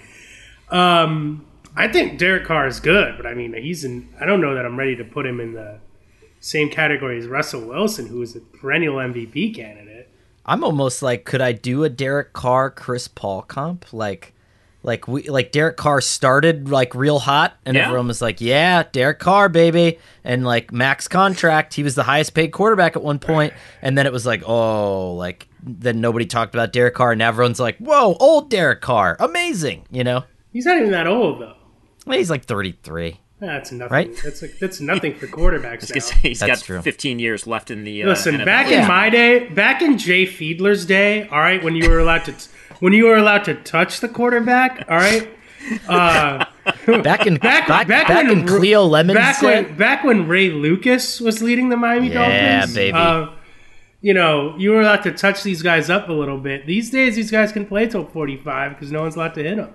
Um, I think Derek Carr is good, but I mean, he's in. I don't know that I'm ready to put him in the same category as Russell Wilson, who is a perennial M V P candidate. I'm almost like, could I do a Derek Carr Chris Paul comp? Like, like we like Derek Carr started like real hot, and Yeah. everyone was like, "Yeah, Derek Carr, baby," and like max contract. He was the highest paid quarterback at one point, and then it was like, oh, like then nobody talked about Derek Carr, and everyone's like, "Whoa, old Derek Carr, amazing," you know? He's not even that old though. Well, he's like thirty-three. That's nothing. Right? That's like that's nothing for quarterbacks now. He's That's got true. fifteen years left in the uh, Listen, N F L. back Yeah. in my day, back in Jay Fiedler's day, all right, when you were allowed to, when you were allowed to touch the quarterback, all right. Uh, Back in back, back, back, when in Cleo Lemon's back day? when back when Ray Lucas was leading the Miami Yeah, Dolphins, baby. Uh, you know, you were allowed to touch these guys up a little bit. These days, these guys can play till forty-five because no one's allowed to hit them.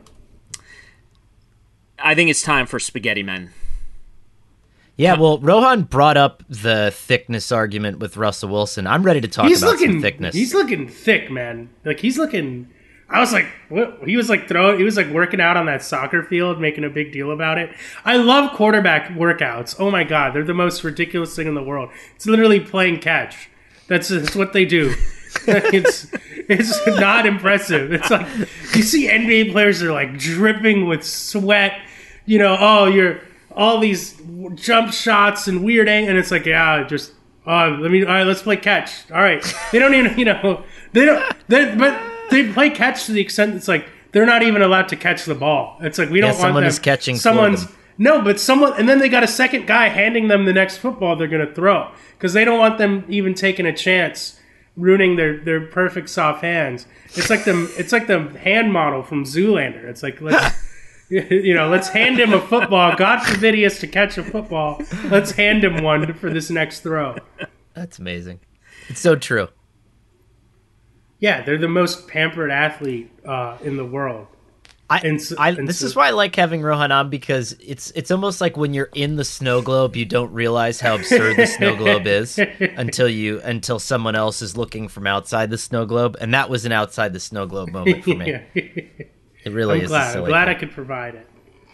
I think it's time for Spaghetti Men. Yeah, well, Rohan brought up the thickness argument with Russell Wilson. I'm ready to talk He's about looking some thickness. He's looking thick, man. Like he's looking. I was like, what? He was like throwing. He was like working out on that soccer field, making a big deal about it. I love quarterback workouts. Oh my god, they're the most ridiculous thing in the world. It's literally playing catch. That's, that's what they do. it's it's not impressive. It's like you see N B A players that are like dripping with sweat. You know, oh, you're all these jump shots and weird ang- and it's like, yeah, just uh, let me. All right, let's play catch. All right, they don't even, you know, they don't. They but they play catch to the extent it's like they're not even allowed to catch the ball. It's like we don't yeah, want someone them. is catching. Someone's for them. no, but someone, and then they got a second guy handing them the next football they're going to throw because they don't want them even taking a chance, ruining their, their perfect soft hands. It's like the it's like the hand model from Zoolander. It's like let's you know let's hand him a football. God forbid he has to catch a football. Let's hand him one for this next throw. That's amazing. It's so true. Yeah, they're the most pampered athlete uh, in the world. I, and so, I and this so, is why I like having Rohan on, because it's it's almost like when you're in the snow globe, you don't realize how absurd the snow globe is until you until someone else is looking from outside the snow globe, and that was an outside the snow globe moment for me. It really I'm is. Glad. A silly I'm glad thing. I could provide it.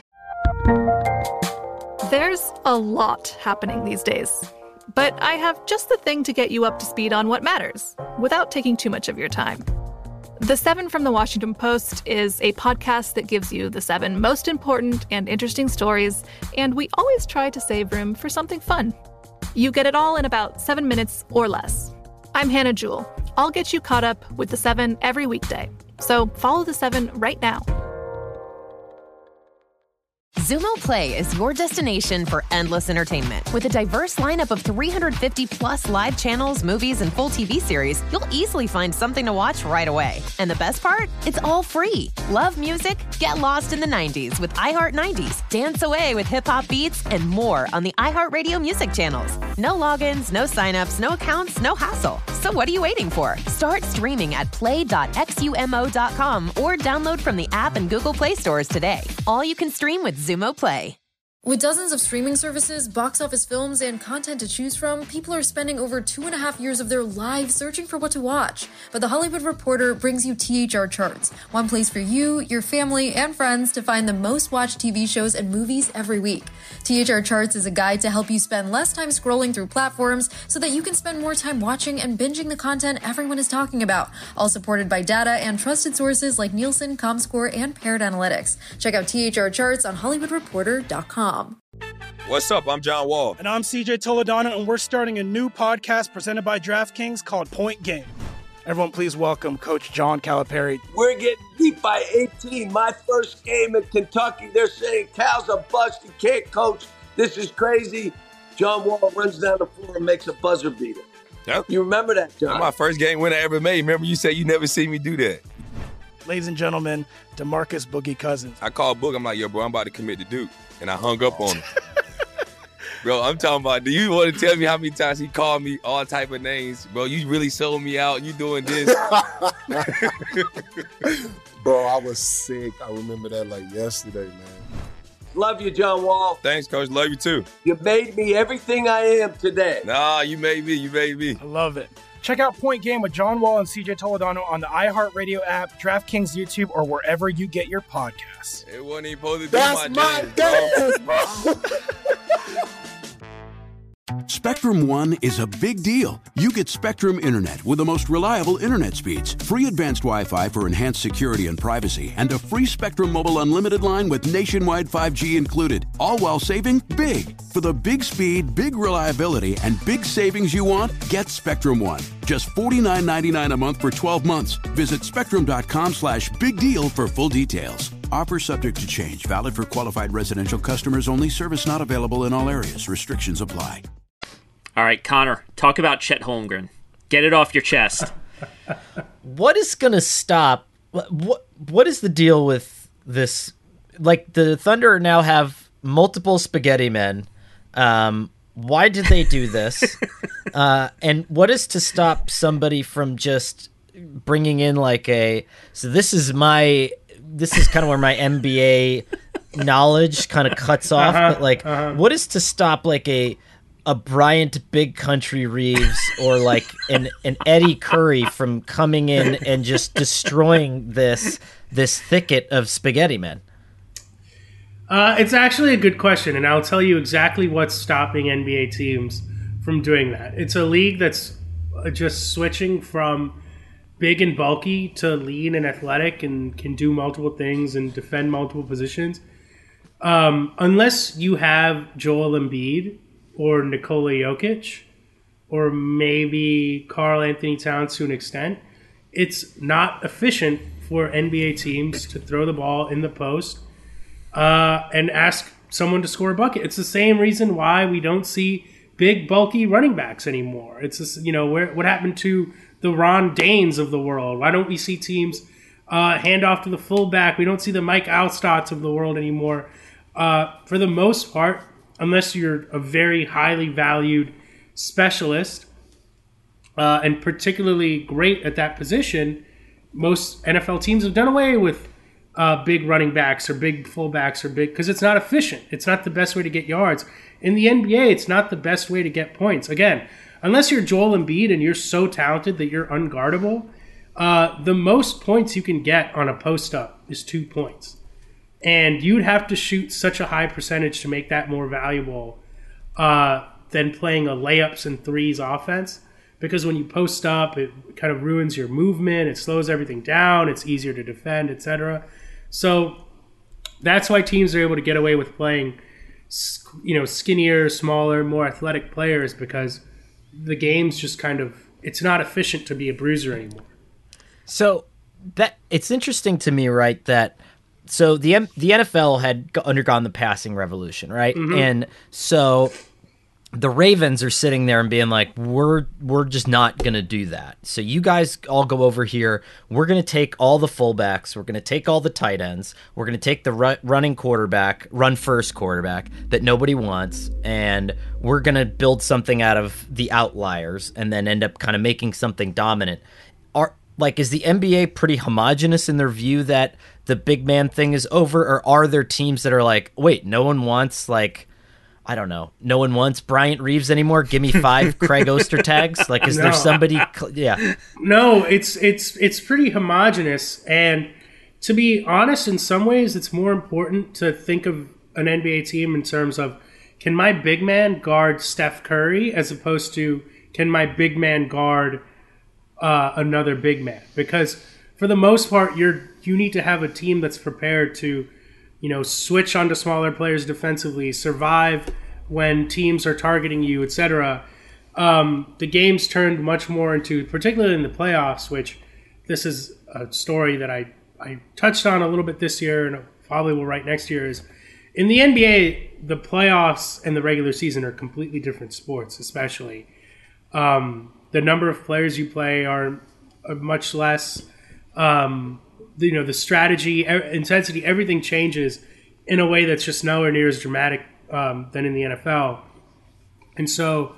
There's a lot happening these days, but I have just the thing to get you up to speed on what matters without taking too much of your time. The Seven from the Washington Post is a podcast that gives you the seven most important and interesting stories, and we always try to save room for something fun. You get it all in about seven minutes or less. I'm Hannah Jewell. I'll get you caught up with the seven every weekday. So follow the seven right now. Zumo Play is your destination for endless entertainment. With a diverse lineup of three hundred fifty plus live channels, movies, and full T V series, you'll easily find something to watch right away. And the best part? It's all free. Love music? Get lost in the nineties with iHeart nineties. Dance away with hip-hop beats and more on the iHeartRadio music channels. No logins, no signups, no accounts, no hassle. So what are you waiting for? Start streaming at play dot xumo dot com or download from the app and Google Play stores today. All you can stream with Zumo Play. With dozens of streaming services, box office films, and content to choose from, people are spending over two and a half years of their lives searching for what to watch. But The Hollywood Reporter brings you T H R Charts, one place for you, your family, and friends to find the most watched T V shows and movies every week. T H R Charts is a guide to help you spend less time scrolling through platforms so that you can spend more time watching and binging the content everyone is talking about, all supported by data and trusted sources like Nielsen, ComScore, and Paired Analytics. Check out T H R Charts on hollywood reporter dot com. What's up? I'm John Wall. And I'm C J Toledano, and we're starting a new podcast presented by DraftKings called Point Game. Everyone, please welcome Coach John Calipari. We're getting beat by eighteen. My first game in Kentucky, they're saying Cal's a bust. He can't coach. This is crazy. John Wall runs down the floor and makes a buzzer beater. Yep. You remember that, John? That's my first game win I ever made. Remember you said you never seen me do that. Ladies and gentlemen, DeMarcus Boogie Cousins. I called Book. I'm like, yo, bro, I'm about to commit to Duke. And I hung up on him. Bro, I'm talking about, do you want to tell me how many times he called me all type of names? Bro, you really sold me out. You doing this. Bro, I was sick. I remember that like yesterday, man. Love you, John Wall. Thanks, Coach. Love you, too. You made me everything I am today. Nah, you made me. You made me. I love it. Check out Point Game with John Wall and C J Toledano on the iHeartRadio app, DraftKings YouTube, or wherever you get your podcasts. It wasn't even supposed to be That's my, my dance, dance, bro. Spectrum One is a big deal. You get Spectrum Internet with the most reliable internet speeds, free advanced Wi-Fi for enhanced security and privacy, and a free Spectrum Mobile Unlimited line with nationwide five G included, all while saving big. For the big speed, big reliability, and big savings you want, get Spectrum One. Just forty-nine ninety-nine a month for twelve months. Visit spectrum.com slash big deal for full details. Offer subject to change. Valid for qualified residential customers only. Service not available in all areas. Restrictions apply. All right, Connor, talk about Chet Holmgren. Get it off your chest. What is going to stop? What, what What is the deal with this? Like, the Thunder now have multiple spaghetti men. Um, why did they do this? uh, and what is to stop somebody from just bringing in like a? So this is my. This is kind of where my N B A knowledge kind of cuts off. Uh-huh, but like, uh-huh. what is to stop like a? a Bryant Big Country Reeves or like an, an Eddie Curry from coming in and just destroying this this thicket of spaghetti men? Uh, it's actually a good question, and I'll tell you exactly what's stopping N B A teams from doing that. It's a league that's just switching from big and bulky to lean and athletic and can do multiple things and defend multiple positions. Um, unless you have Joel Embiid or Nikola Jokic or maybe Karl Anthony Towns to an extent, it's not efficient for N B A teams to throw the ball in the post uh, and ask someone to score a bucket. It's the same reason why we don't see big, bulky running backs anymore. It's just, you know, where, what happened to the Ron Danes of the world? Why don't we see teams uh, hand off to the fullback? We don't see the Mike Alstotts of the world anymore. Uh, for the most part, unless you're a very highly valued specialist uh, and particularly great at that position, most N F L teams have done away with uh, big running backs or big fullbacks or big, because it's not efficient. It's not the best way to get yards. In the N B A, it's not the best way to get points. Again, unless you're Joel Embiid and you're so talented that you're unguardable, uh, the most points you can get on a post-up is two points. And you'd have to shoot such a high percentage to make that more valuable uh, than playing a layups and threes offense. Because when you post up, it kind of ruins your movement. It slows everything down. It's easier to defend, et cetera. So that's why teams are able to get away with playing, you know, skinnier, smaller, more athletic players, because the game's just kind of, it's not efficient to be a bruiser anymore. So that it's interesting to me, right, that so the M- the N F L had undergone the passing revolution, right? Mm-hmm. And so the Ravens are sitting there and being like, we're we're just not going to do that. So you guys all go over here. We're going to take all the fullbacks. We're going to take all the tight ends. We're going to take the ru- running quarterback, run first quarterback that nobody wants. And we're going to build something out of the outliers and then end up kind of making something dominant. Are like, is the N B A pretty homogenous in their view that the big man thing is over? Or are there teams that are like, wait, no one wants like, I don't know. No one wants Bryant Reeves anymore. Give me five Craig Ostertags. Like, is no. there somebody? Yeah. No, it's it's it's pretty homogenous. And to be honest, in some ways, it's more important to think of an N B A team in terms of, can my big man guard Steph Curry, as opposed to, can my big man guard uh, another big man? Because for the most part, you're you need to have a team that's prepared to, you know, switch onto smaller players defensively, survive when teams are targeting you, et cetera. Um, the game's turned much more into, particularly in the playoffs, which this is a story that I, I touched on a little bit this year and probably will write next year, is in the N B A, the playoffs and the regular season are completely different sports, especially. Um, the number of players you play are, are much less. Um, you know, the strategy, intensity, everything changes in a way that's just nowhere near as dramatic um, than in the N F L. And so,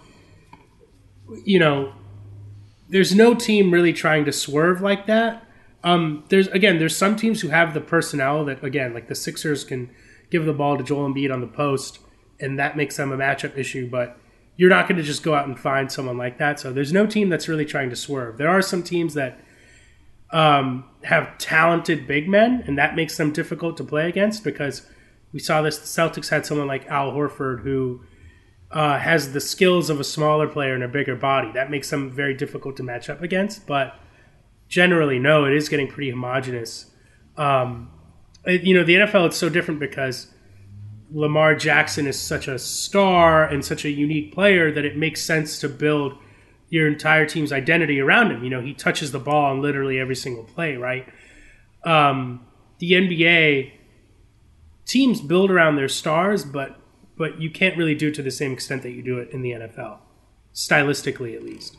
you know, there's no team really trying to swerve like that. Um, there's again, there's some teams who have the personnel that, again, like the Sixers can give the ball to Joel Embiid on the post, and that makes them a matchup issue. But you're not going to just go out and find someone like that. So there's no team that's really trying to swerve. There are some teams that Um, have talented big men, and that makes them difficult to play against, because we saw this. The Celtics had someone like Al Horford who uh, has the skills of a smaller player and a bigger body. That makes them very difficult to match up against. But generally, no, it is getting pretty homogenous. Um, it, you know, the N F L, it's so different because Lamar Jackson is such a star and such a unique player that it makes sense to build your entire team's identity around him. You know, he touches the ball on literally every single play, right? Um, the N B A teams build around their stars, but but you can't really do it to the same extent that you do it in the N F L, stylistically at least.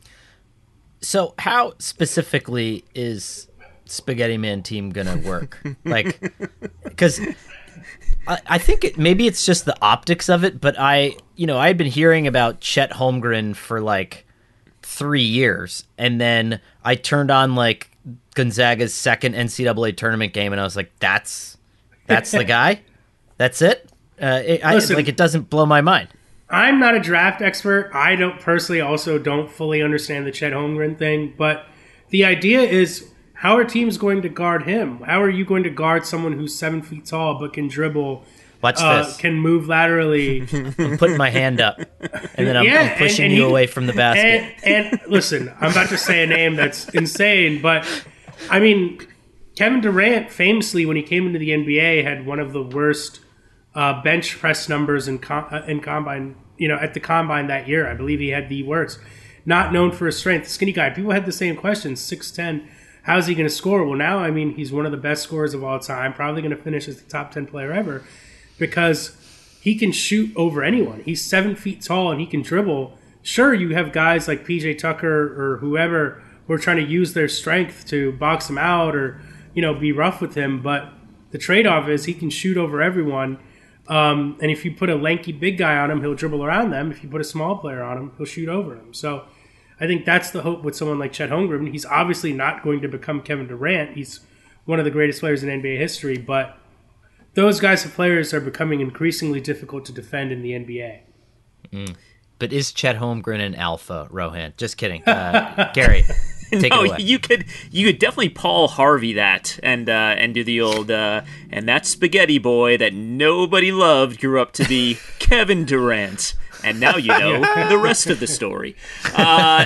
So how specifically is Spaghetti Man Team gonna work? Like, because I, I think it, maybe it's just the optics of it, but I, you know, I had been hearing about Chet Holmgren for like three years, and then I turned on like Gonzaga's second N C double A tournament game, and I was like, "That's that's the guy. That's it." Uh, it I, Listen, like it doesn't blow my mind. I'm not a draft expert. I don't personally also don't fully understand the Chet Holmgren thing, but the idea is, how are teams going to guard him? How are you going to guard someone who's seven feet tall but can dribble Watch uh, this. can move laterally. I'm putting my hand up, and then I'm, Yeah, I'm pushing and- and you he- away from the basket. And, and listen, I'm about to say a name that's insane, but I mean, Kevin Durant famously, when he came into the N B A, had one of the worst uh, bench press numbers in, com- uh, in combine. You know, at the combine that year, I believe he had the worst. Not known for his strength, skinny guy. People had the same questions. six ten. How's he going to score? Well, now I mean, he's one of the best scorers of all time. Probably going to finish as the top ten player ever, because he can shoot over anyone. He's seven feet tall and he can dribble. Sure, you have guys like P J Tucker or whoever who are trying to use their strength to box him out or, you know, be rough with him. But the trade-off is he can shoot over everyone. Um, and if you put a lanky big guy on him, he'll dribble around them. If you put a small player on him, he'll shoot over him. So I think that's the hope with someone like Chet Holmgren. He's obviously not going to become Kevin Durant. He's one of the greatest players in N B A history, but those guys and players are becoming increasingly difficult to defend in the N B A. Mm. But is Chet Holmgren an alpha, Rohan? Just kidding. Uh, Gary, take no, it away. you could you could definitely Paul Harvey that and uh, and do the old uh, and that spaghetti boy that nobody loved grew up to be Kevin Durant, and now you know the rest of the story. Uh,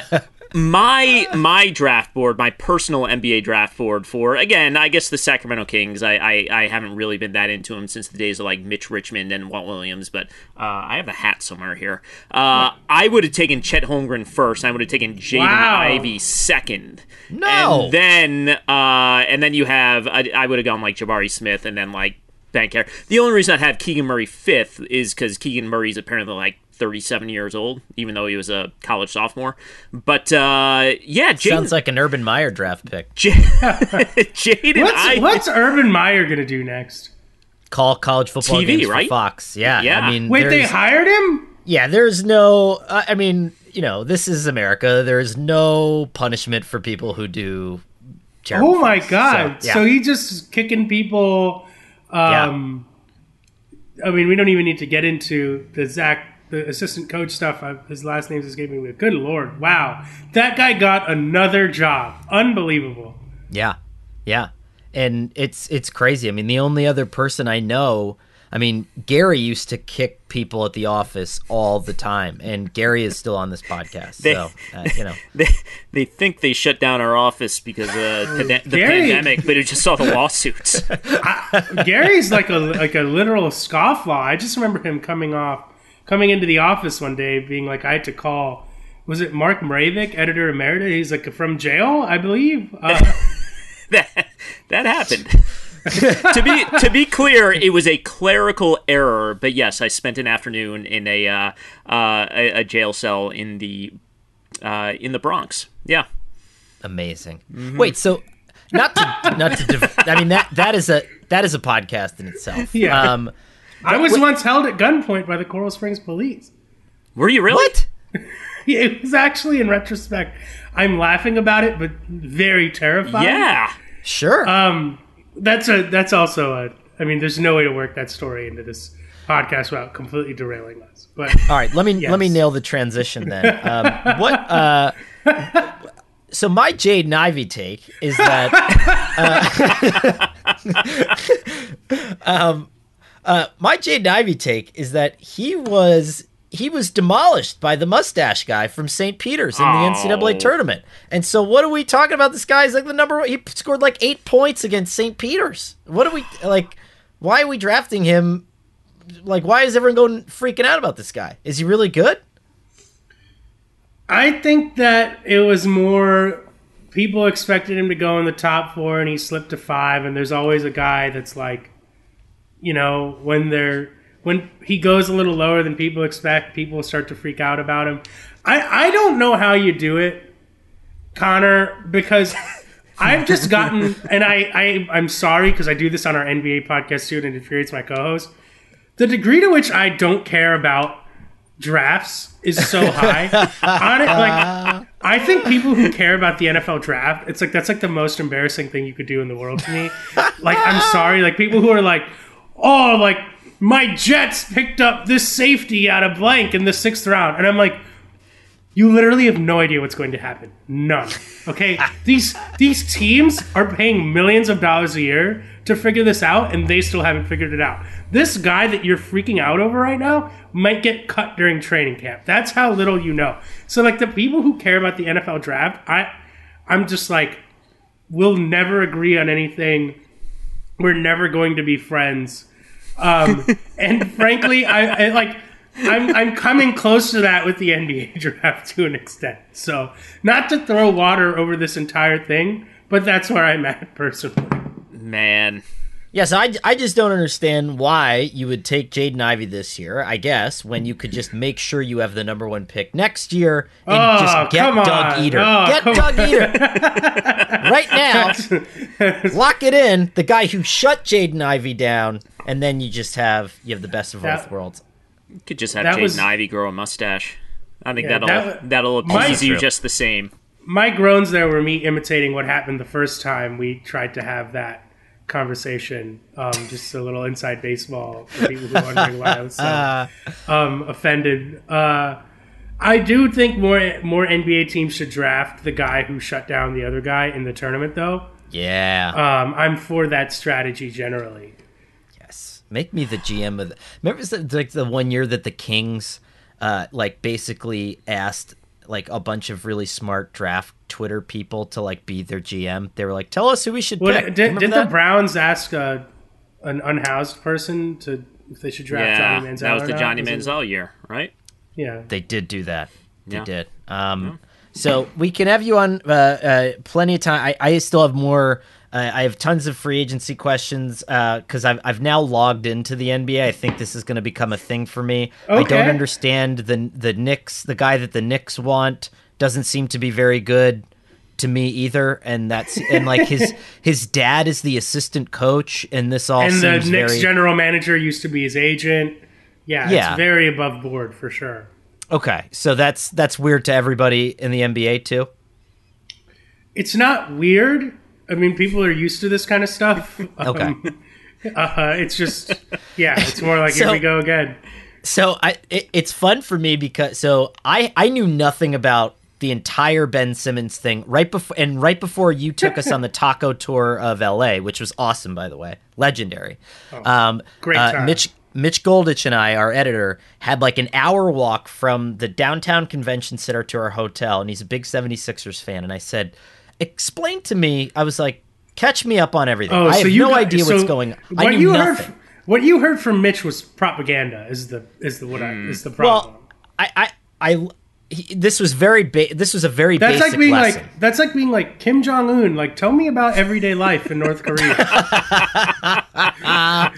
my my draft board, my personal N B A draft board for, again, I guess the Sacramento Kings. I, I, I haven't really been that into them since the days of like Mitch Richmond and Walt Williams, but uh, I have a hat somewhere here. Uh, I would have taken Chet Holmgren first. I would have taken Jaden Wow. Ivey second. No. And then uh, and then you have I, I would have gone like Jabari Smith and then like Banchero. The only reason I'd have Keegan Murray fifth is because Keegan Murray's apparently like thirty-seven years old, even though he was a college sophomore. But uh, yeah, Jaden, Sounds like an Urban Meyer draft pick. J- Jaden What's, Ivey. what's Urban Meyer going to do next? Call college football T V, games right? for Fox. Yeah, Yeah. I mean, Wait, they there's- hired him? Yeah, there's no. Uh, I mean, you know, this is America. There's no punishment for people who do. terrible Oh my things. God. So, yeah. So he just kicking people. Um, I mean, we don't even need to get into the Zach, the assistant coach stuff. I, his last name's escaping me. Good Lord. Wow. That guy got another job. Unbelievable. Yeah, yeah, and it's it's crazy. I mean, the only other person I know, I mean, Gary used to kick people at the office all the time, and Gary is still on this podcast. They- so uh, you know, They they think they shut down our office because of the, the Gary- pandemic, but it just saw the lawsuits. Gary's like a like a literal scofflaw. I just remember him coming off, coming into the office one day, being like, I had to call. Was it Mark Moravik, editor emeritus? He's like from jail, I believe. Uh, that that happened. to be to be clear, it was a clerical error. But yes, I spent an afternoon in a uh, uh, a, a jail cell in the uh, in the Bronx. Yeah, amazing. Mm-hmm. Wait, so not to not to. Div- I mean that that is a that is a podcast in itself. Yeah. Um, I was once held at gunpoint by the Coral Springs police. were you really? what? It was actually, in retrospect, I'm laughing about it, but very terrifying. Yeah. Sure. Um, that's a that's also a. I mean, there's no way to work that story into this podcast without completely derailing us. But All right, let me Yes. let me nail the transition then. Um, what? Uh, so my Jaden Ivey take is that. Uh, um, uh, my Jaden Ivey take is that he was he was demolished by the mustache guy from Saint Peter's in the N C double A Oh. tournament. And so, what are we talking about? This guy's like the number one. He scored like eight points against Saint Peter's. What are we like? Why are we drafting him? Like, why is everyone going freaking out about this guy? Is he really good? I think that it was more people expected him to go in the top four, and he slipped to five. And there's always a guy that's like, you know, when they're when he goes a little lower than people expect, people start to freak out about him. I I don't know how you do it, Connor, because I've just gotten, and I, I I'm sorry because I do this on our N B A podcast too, and it infuriates my co-host. The degree to which I don't care about drafts is so high. On it, like, I think people who care about the N F L draft, it's like that's like the most embarrassing thing you could do in the world to me. Like, I'm sorry, like people who are like, oh, like my Jets picked up this safety out of blank in the sixth round, and I'm like, you literally have no idea what's going to happen. None. Okay, these these teams are paying millions of dollars a year to figure this out, and they still haven't figured it out. This guy that you're freaking out over right now might get cut during training camp. That's how little you know. So, like, the people who care about the N F L draft, I, I'm just like, we'll never agree on anything. We're never going to be friends. Um, and frankly, I, I like, I'm I'm coming close to that with the N B A draft to an extent. So, not to throw water over this entire thing, but that's where I'm at personally. Man. Yes, I, I just don't understand why you would take Jaden Ivey this year, I guess, when you could just make sure you have the number one pick next year and oh, just get come on. Doug Eater. Oh, get Doug on. Eater. Right now, lock it in, the guy who shut Jaden Ivey down, and then you just have you have the best of that, both worlds. You could just have That Jaden was, Ivey grow a mustache. I think yeah, that'll that, that'll appease you just the same. My groans there were me imitating what happened the first time we tried to have that conversation. Um, just a little inside baseball for people who are wondering why I was so um, offended. Uh, I do think more more N B A teams should draft the guy who shut down the other guy in the tournament, though. Yeah. Um, I'm for that strategy generally. Yes. Make me the G M of the... Remember the, like the one year that the Kings uh, like basically asked like a bunch of really smart draft Twitter people to like be their G M. They were like, "Tell us who we should well, pick." Did, did that? the Browns ask uh, an unhoused person to if they should draft yeah, Johnny Manziel? That was the or Johnny not? Manziel year, right? Yeah, they did do that. They yeah. did. Um, yeah. So we can have you on uh, uh, plenty of time. I, I still have more. Uh, I have tons of free agency questions because uh, I've I've now logged into the N B A. I think this is going to become a thing for me. Okay. I don't understand the the Knicks. The guy that the Knicks want doesn't seem to be very good to me either, and that's and like his his dad is the assistant coach, and this all and seems the Knicks very... general manager used to be his agent. Yeah, yeah, it's very above board for sure. Okay, so that's that's weird to everybody in the N B A too. It's not weird. I mean, people are used to this kind of stuff. Okay, um, uh, it's just yeah, it's more like so, here we go again. So I it, it's fun for me because so I I knew nothing about the entire Ben Simmons thing right before and right before you took us on the taco tour of L A, which was awesome, by the way, legendary. Oh, um, great uh, time. Mitch Mitch Goldich and I, our editor, had like an hour walk from the downtown convention center to our hotel, and he's a big seventy-sixers fan. And I said, "Explain to me." I was like, "Catch me up on everything." Oh, I so have you no got, idea so what's going on. I what knew you nothing. heard, what you heard from Mitch was propaganda. Is the is the what I, is the problem? Well, I I. I He, this was very ba- this was a very that's basic like being lesson. like that's like being like Kim Jong Un. Like, tell me about everyday life in North Korea. um,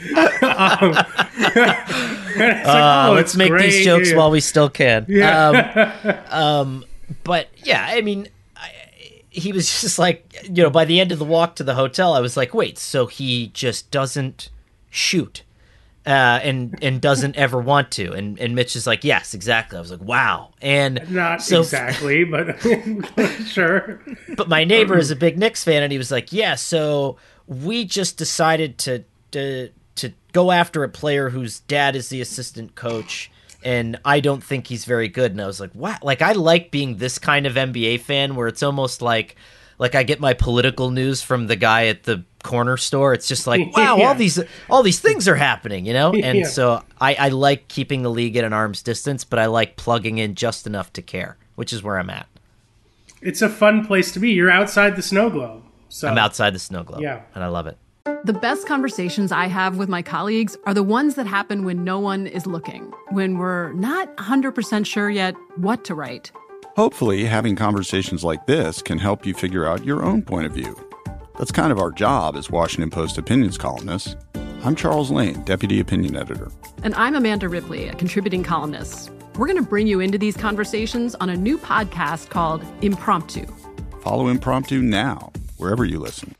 like, uh, oh, let's make great. these jokes yeah. while we still can. Yeah. Um, um, but yeah, I mean, I, he was just like, you know, by the end of the walk to the hotel, I was like, wait, so he just doesn't shoot. Uh, and and doesn't ever want to, and and Mitch is like, yes, exactly. I was like, wow, and not so, exactly, but sure. But my neighbor is a big Knicks fan, and he was like, yeah, so we just decided to to to go after a player whose dad is the assistant coach, and I don't think he's very good. And I was like, wow, like I like being this kind of N B A fan where it's almost like like I get my political news from the guy at the corner store. It's just like, wow, yeah. all these all these things are happening, you know? And yeah. so I, I like keeping the league at an arm's distance, but I like plugging in just enough to care, which is where I'm at. It's a fun place to be. You're outside the snow globe. So I'm outside the snow globe. Yeah. And I love it. The best conversations I have with my colleagues are the ones that happen when no one is looking, when we're not one hundred percent sure yet what to write. Hopefully, having conversations like this can help you figure out your own point of view. That's kind of our job as Washington Post opinions columnists. I'm Charles Lane, Deputy Opinion Editor. And I'm Amanda Ripley, a contributing columnist. We're going to bring you into these conversations on a new podcast called Impromptu. Follow Impromptu now, wherever you listen.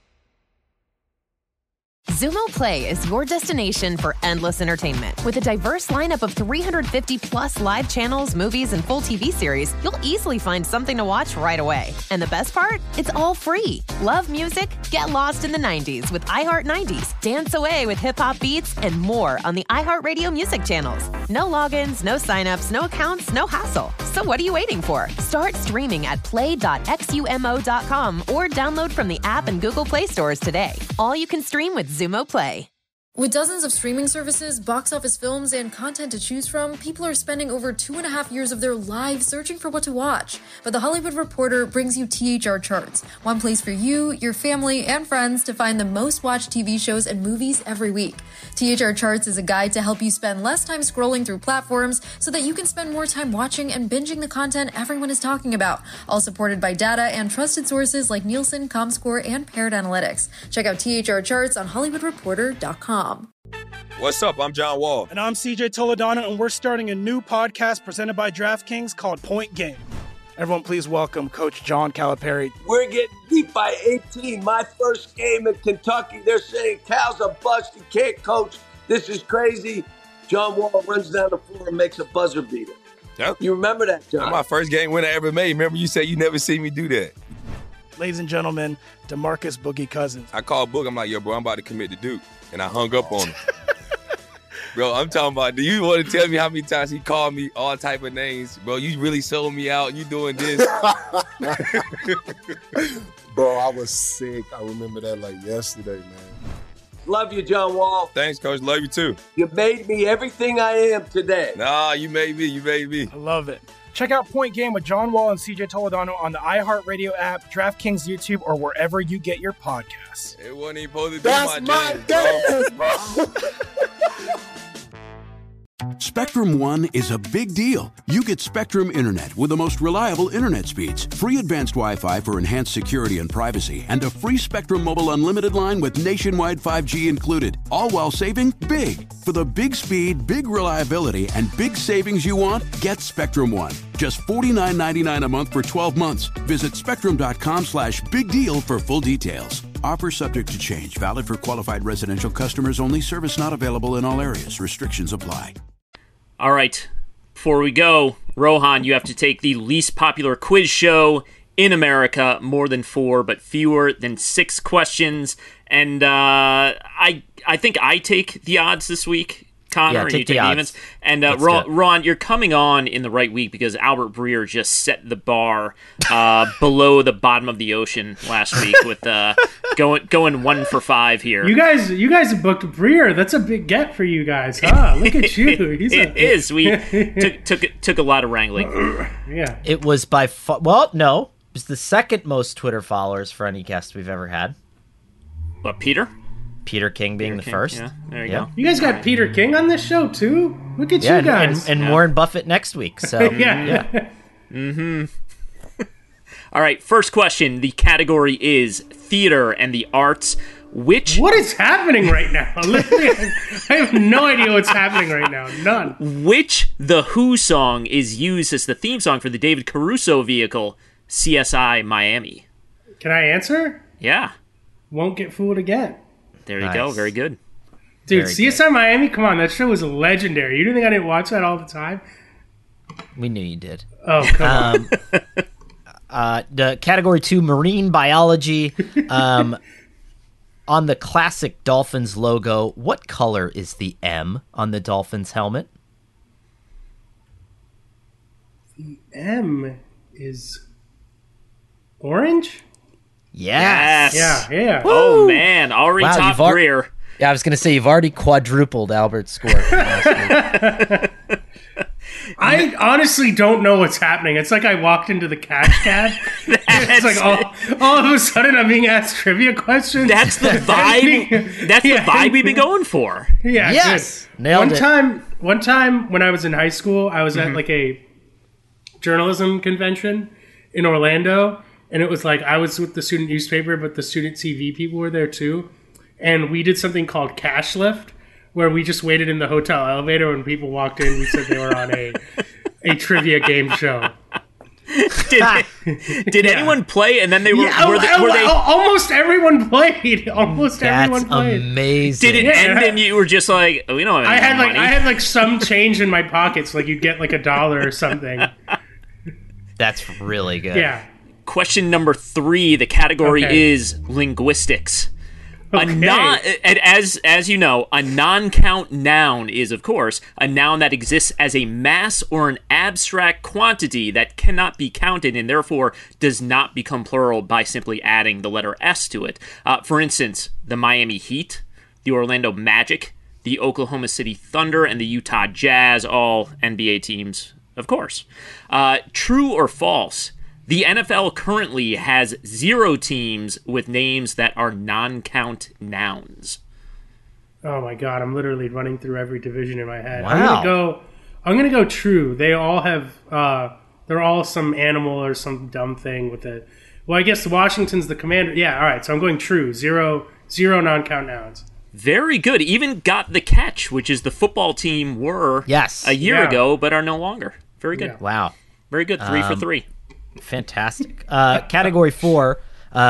Xumo Play is your destination for endless entertainment. With a diverse lineup of three hundred fifty plus live channels, movies, and full T V series, you'll easily find something to watch right away. And the best part? It's all free. Love music? Get lost in the nineties with iHeart nineties. Dance away with hip-hop beats and more on the iHeartRadio music channels. No logins, no signups, no accounts, no hassle. So what are you waiting for? Start streaming at play dot xumo dot com or download from the app and Google Play stores today. All you can stream with Xumo Play. With dozens of streaming services, box office films, and content to choose from, people are spending over two and a half years of their lives searching for what to watch. But The Hollywood Reporter brings you T H R Charts, one place for you, your family, and friends to find the most watched T V shows and movies every week. T H R Charts is a guide to help you spend less time scrolling through platforms so that you can spend more time watching and binging the content everyone is talking about, all supported by data and trusted sources like Nielsen, Comscore, and Parrot Analytics. Check out T H R Charts on hollywood reporter dot com. What's up? I'm John Wall. And I'm C J Toledano, and we're starting a new podcast presented by DraftKings called Point Game. Everyone, please welcome Coach John Calipari. We're getting beat by eighteen. My first game in Kentucky, they're saying Cal's a bust. He can't coach. This is crazy. John Wall runs down the floor and makes a buzzer beater. Yep. You remember that, John? That's my first game win I ever made. Remember you said you never seen me do that. Ladies and gentlemen, DeMarcus Boogie Cousins. I called Boog. I'm like, yo, bro, I'm about to commit to Duke. And I hung up on him. Bro, I'm talking about, do you want to tell me how many times he called me all type of names? Bro, you really sold me out. You doing this. Bro, I was sick. I remember that like yesterday, man. Love you, John Wall. Thanks, Coach. Love you, too. You made me everything I am today. Nah, you made me. You made me. I love it. Check out Point Game with John Wall and C J Toledano on the iHeartRadio app, DraftKings YouTube, or wherever you get your podcasts. It wasn't even supposed to be That's my my dance, dance, bro. Spectrum One is a big deal. You get Spectrum Internet with the most reliable internet speeds, free advanced Wi-Fi for enhanced security and privacy, and a free Spectrum Mobile Unlimited line with nationwide five G included, all while saving big. For the big speed, big reliability, and big savings you want, get Spectrum One. Just forty-nine ninety-nine a month for twelve months. Visit spectrum.com slash big deal for full details. Offer subject to change. Valid for qualified residential customers only. Service not available in all areas. Restrictions apply. All right, before we go, Rohan, you have to take the least popular quiz show in America, more than four, but fewer than six questions. And uh, I I think I take the odds this week, Connor, Yeah, and take you the take the odds. evens. And uh, Let's Ron, do it. Ron, you're coming on in the right week because Albert Breer just set the bar uh, below the bottom of the ocean last week with uh, going going one for five here. You guys, you guys have booked Breer. That's a big get for you guys, huh? Look at you. He's It a, is. We took, took took a lot of wrangling. Yeah. It was by far, well, no, it was the second most Twitter followers for any guest we've ever had. What, Peter? Peter King being Peter the King, first. yeah, there you Yeah. go. You guys got Peter King on this show too. Look at Yeah, you and, guys. and, and Yeah. Warren Buffett next week. So yeah. yeah. Mm-hmm. All right, first question. The category is theater and the arts. Which What is happening right now? Literally, I have no idea what's happening right now. None. which The Who song is used as the theme song for the David Caruso vehicle C S I Miami? Can I answer? Yeah, Won't get fooled again. there you go. Nice. Very good. Dude, Very C S I Miami, come on, that show was legendary. You didn't think I didn't watch that all the time? We knew you did. Oh, come Um, uh, the category two, marine biology. Um, on the classic Dolphins logo, what color is the M on the Dolphins helmet? on. M is orange? Yes. Yes. Yeah, yeah. Oh man, already Wow, top you've al- Breer. Yeah, I was going to say you've already quadrupled Albert's score from last week. I honestly don't know what's happening. It's like I walked into the cash cab. It's like all, all of a sudden I'm being asked trivia questions. That's the vibe. That's Yeah. the vibe we've been going for. Yeah, Yes! good. Nailed one it. time, one time when I was in high school, I was Mm-hmm. at like a journalism convention in Orlando, and it was like I was with the student newspaper, but the student T V people were there too, and we did something called cash lift, where we just waited in the hotel elevator when people walked in. We said they were on a a trivia game show. Did, did anyone play? And then they were Yeah, were, they, al- were they? al- almost everyone played. Almost That's everyone played. amazing. Did it Yeah. end and you were just like, oh, we don't have any I had like money? I had like some change in my pockets, like you'd get like a dollar or something. That's really good. Yeah. Question number three. The category Okay. is linguistics. A non, as as you know, a non-count noun is, of course, a noun that exists as a mass or an abstract quantity that cannot be counted and therefore does not become plural by simply adding the letter S to it. Uh, for instance, the Miami Heat, the Orlando Magic, the Oklahoma City Thunder, and the Utah Jazz, all N B A teams, of course. Uh, true or false? The N F L currently has zero teams with names that are non-count nouns. Oh my god, I'm literally running through every division in my head. Wow. I'm gonna go. I'm gonna go true. They all have. Uh, they're all some animal or some dumb thing with it. Well, I guess Washington's the Commander. Yeah, all right. So I'm going true. Zero, zero non-count nouns. Very good. Even got the catch, which is the football team were yes. a year Yeah. ago, but are no longer. Very good. Yeah. Wow. Very good. Three Um, for three. Fantastic. Uh, category four,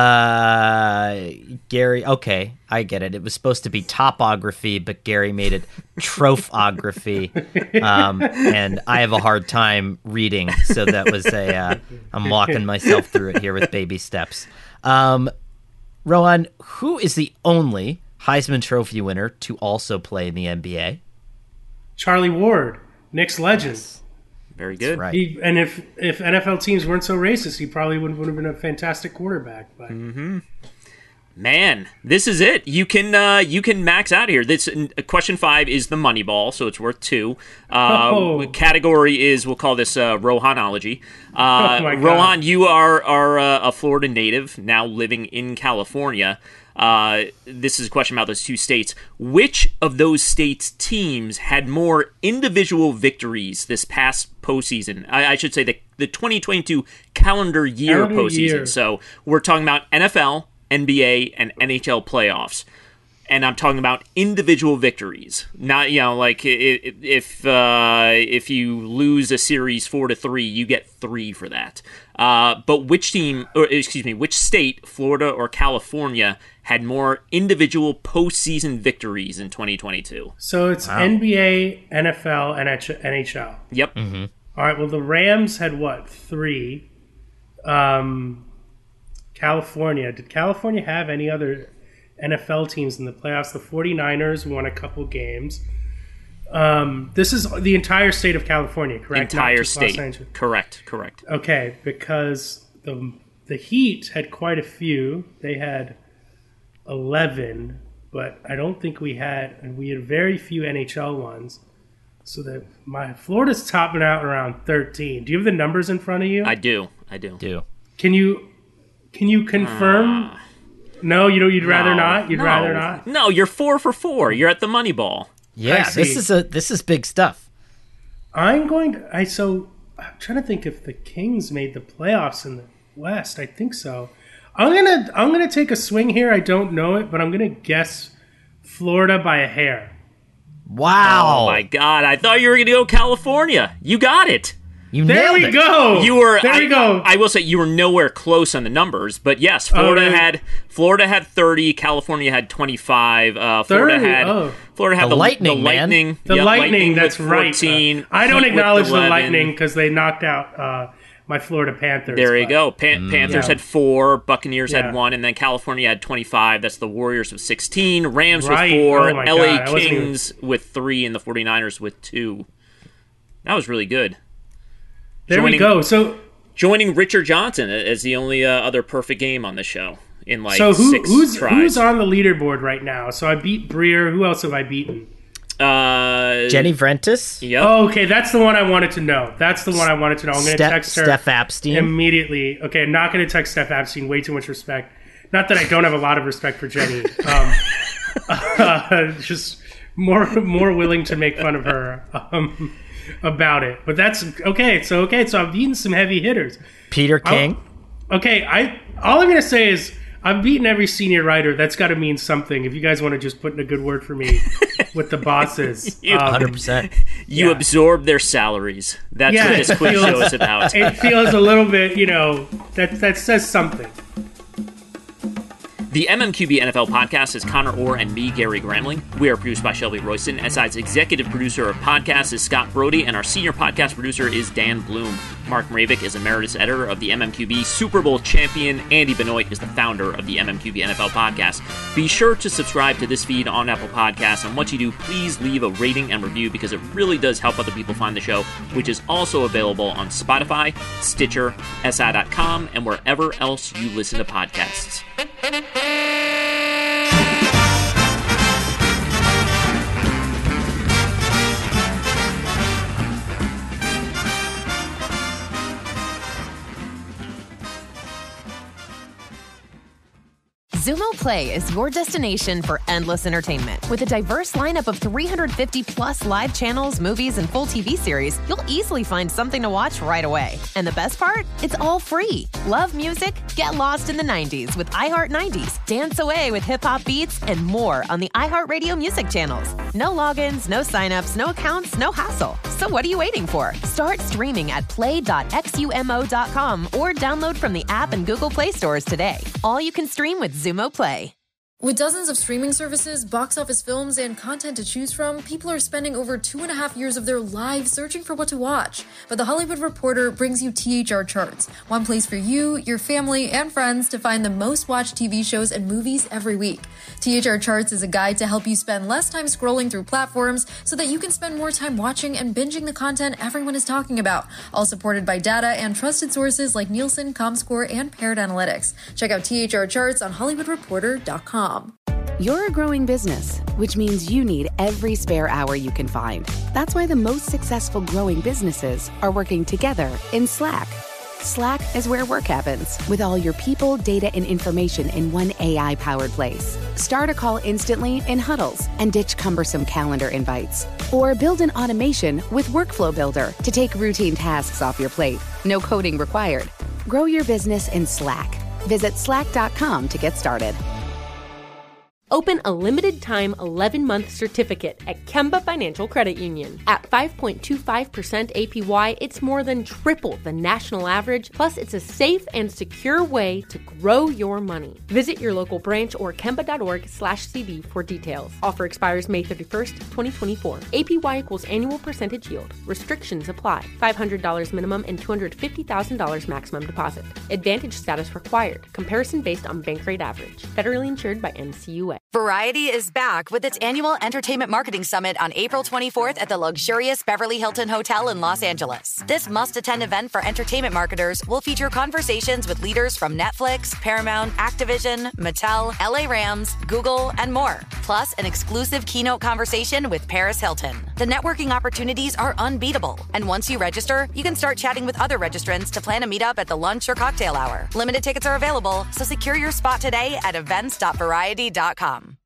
uh, Gary. Okay, I get it. It was supposed to be topography, but Gary made it trophography, um, and I have a hard time reading, so that was a. Uh, I'm walking myself through it here with baby steps. Um, Rohan, who is the only Heisman Trophy winner to also play in the N B A? Charlie Ward, Knicks legend. Yes. Very good. Right. He, and if, if N F L teams weren't so racist, he probably would, would have been a fantastic quarterback. But Mm-hmm. Man, this is it. You can uh, you can max out here. This uh, question five is the money ball, so it's worth two. Uh, Oh. Category is, we'll call this uh, Rohanology. Uh, Oh my God. Rohan, you are are uh, a Florida native now living in California. Uh, this is a question about those two states. Which of those states' teams had more individual victories this past postseason? I, I should say the the twenty twenty-two calendar year Calendar postseason. year. So we're talking about N F L, N B A, and N H L playoffs. And I'm talking about individual victories. Not, you know, like i- i- if uh, if you lose a series four to three, you get three for that. Uh, but which team, or excuse me, which state, Florida or California, had more individual postseason victories in twenty twenty-two? so it's N B A, N F L, and N H L. Yep. All right. Well, the Rams had what? Three. Um, California. Did California have any other N F L teams in the playoffs? The 49ers won a couple games. Um, this is the entire state of California, correct? Not Entire just Los state. Angeles. Correct. Correct. Okay, because the the Heat had quite a few. They had eleven, but I don't think we had, and we had very few N H L ones. So that my Florida's topping out around thirteen. Do you have the numbers in front of you? I do. I do. Do. Can you can you confirm? no, you don't. You'd rather No, not. You'd no. rather not. No, you're four for four. You're at the money ball. Yeah, I see. this is a this is big stuff. I'm going to. I so I'm trying to think if the Kings made the playoffs in the West. I think so. I'm gonna I'm gonna take a swing here. I don't know it, but I'm gonna guess Florida by a hair. Wow. Oh my God! I thought you were going to go California. You got it. You There nailed we it. go. You were. There I, we go. I will say you were nowhere close on the numbers, but yes, Florida really? had Florida had thirty, California had twenty-five. Uh, Florida thirty? had Oh. Florida had The the, Lightning, the man. lightning. The Yep, Lightning, that's with right. fourteen. Uh, I don't Heat with acknowledge the eleven. Lightning because they knocked out uh, my Florida Panthers. There you but- go. Pan- Panthers Yeah. had four, Buccaneers Yeah. had one, and then California had twenty-five. That's the Warriors with sixteen, Rams Right. with four, Oh my L God, A I wasn't even- Kings with three, and the 49ers with two. That was really good. There we Joining- go. So Joining Richard Johnson as the only uh, other perfect game on the show in like so who, six who's tries. who's on the leaderboard right now? So I beat Breer. Who else have I beaten? Uh, Jenny Vrentis, Yep. Oh, okay, that's the one I wanted to know. That's the one I wanted to know. I'm going to Steph, text her Steph Apstein. immediately. Okay, I'm not going to text Steph Apstein. Way too much respect. Not that I don't have a lot of respect for Jenny. Um, uh, just more more willing to make fun of her um, about it. But that's okay. So okay, so I've beaten some heavy hitters. Peter King. I'll- okay, I all I'm going to say is I've beaten every senior writer. That's got to mean something. If you guys want to just put in a good word for me with the bosses, You- um, one hundred percent. You yeah. absorb their salaries. That's Yeah, what this it quiz feels- show is about. it feels a little bit, you know, that that says something. The M M Q B N F L podcast is Connor Orr and me, Gary Gramling. We are produced by Shelby Royston. S I's executive producer of podcasts is Scott Brody, and our senior podcast producer is Dan Bloom. Mark Mravik is emeritus editor of the M M Q B. Super Bowl champion Andy Benoit is the founder of the M M Q B N F L podcast. Be sure to subscribe to this feed on Apple Podcasts, and once you do, please leave a rating and review because it really does help other people find the show, which is also available on Spotify, Stitcher, S I dot com, and wherever else you listen to podcasts. Xumo Play is your destination for endless entertainment. With a diverse lineup of three hundred fifty plus live channels, movies, and full T V series, you'll easily find something to watch right away. And the best part? It's all free. Love music? Get lost in the nineties with iHeart nineties. Dance away with hip-hop beats and more on the iHeartRadio music channels. No logins, no signups, no accounts, no hassle. So what are you waiting for? Start streaming at play dot xumo dot com or download from the app and Google Play stores today. All you can stream with Xumo Play. With dozens of streaming services, box office films, and content to choose from, people are spending over two and a half years of their lives searching for what to watch. But The Hollywood Reporter brings you T H R Charts, one place for you, your family, and friends to find the most watched T V shows and movies every week. T H R Charts is a guide to help you spend less time scrolling through platforms so that you can spend more time watching and binging the content everyone is talking about, all supported by data and trusted sources like Nielsen, ComScore, and Paired Analytics. Check out T H R Charts on hollywood reporter dot com. You're a growing business, which means you need every spare hour you can find. That's why the most successful growing businesses are working together in Slack. Slack is where work happens, with all your people, data, and information in one A I-powered place. Start a call instantly in huddles and ditch cumbersome calendar invites. Or build an automation with Workflow Builder to take routine tasks off your plate. No coding required. Grow your business in Slack. Visit slack dot com to get started. Open a limited-time eleven-month certificate at Kemba Financial Credit Union. At five point two five percent A P Y, it's more than triple the national average, plus it's a safe and secure way to grow your money. Visit your local branch or kemba dot org slash c d for details. Offer expires May thirty-first, twenty twenty-four. A P Y equals annual percentage yield. Restrictions apply. five hundred dollars minimum and two hundred fifty thousand dollars maximum deposit. Advantage status required. Comparison based on bank rate average. Federally insured by N C U A. Variety is back with its annual Entertainment Marketing Summit on April twenty-fourth at the luxurious Beverly Hilton Hotel in Los Angeles. This must-attend event for entertainment marketers will feature conversations with leaders from Netflix, Paramount, Activision, Mattel, L A Rams, Google, and more. Plus, an exclusive keynote conversation with Paris Hilton. The networking opportunities are unbeatable. And once you register, you can start chatting with other registrants to plan a meetup at the lunch or cocktail hour. Limited tickets are available, so secure your spot today at events dot variety dot com.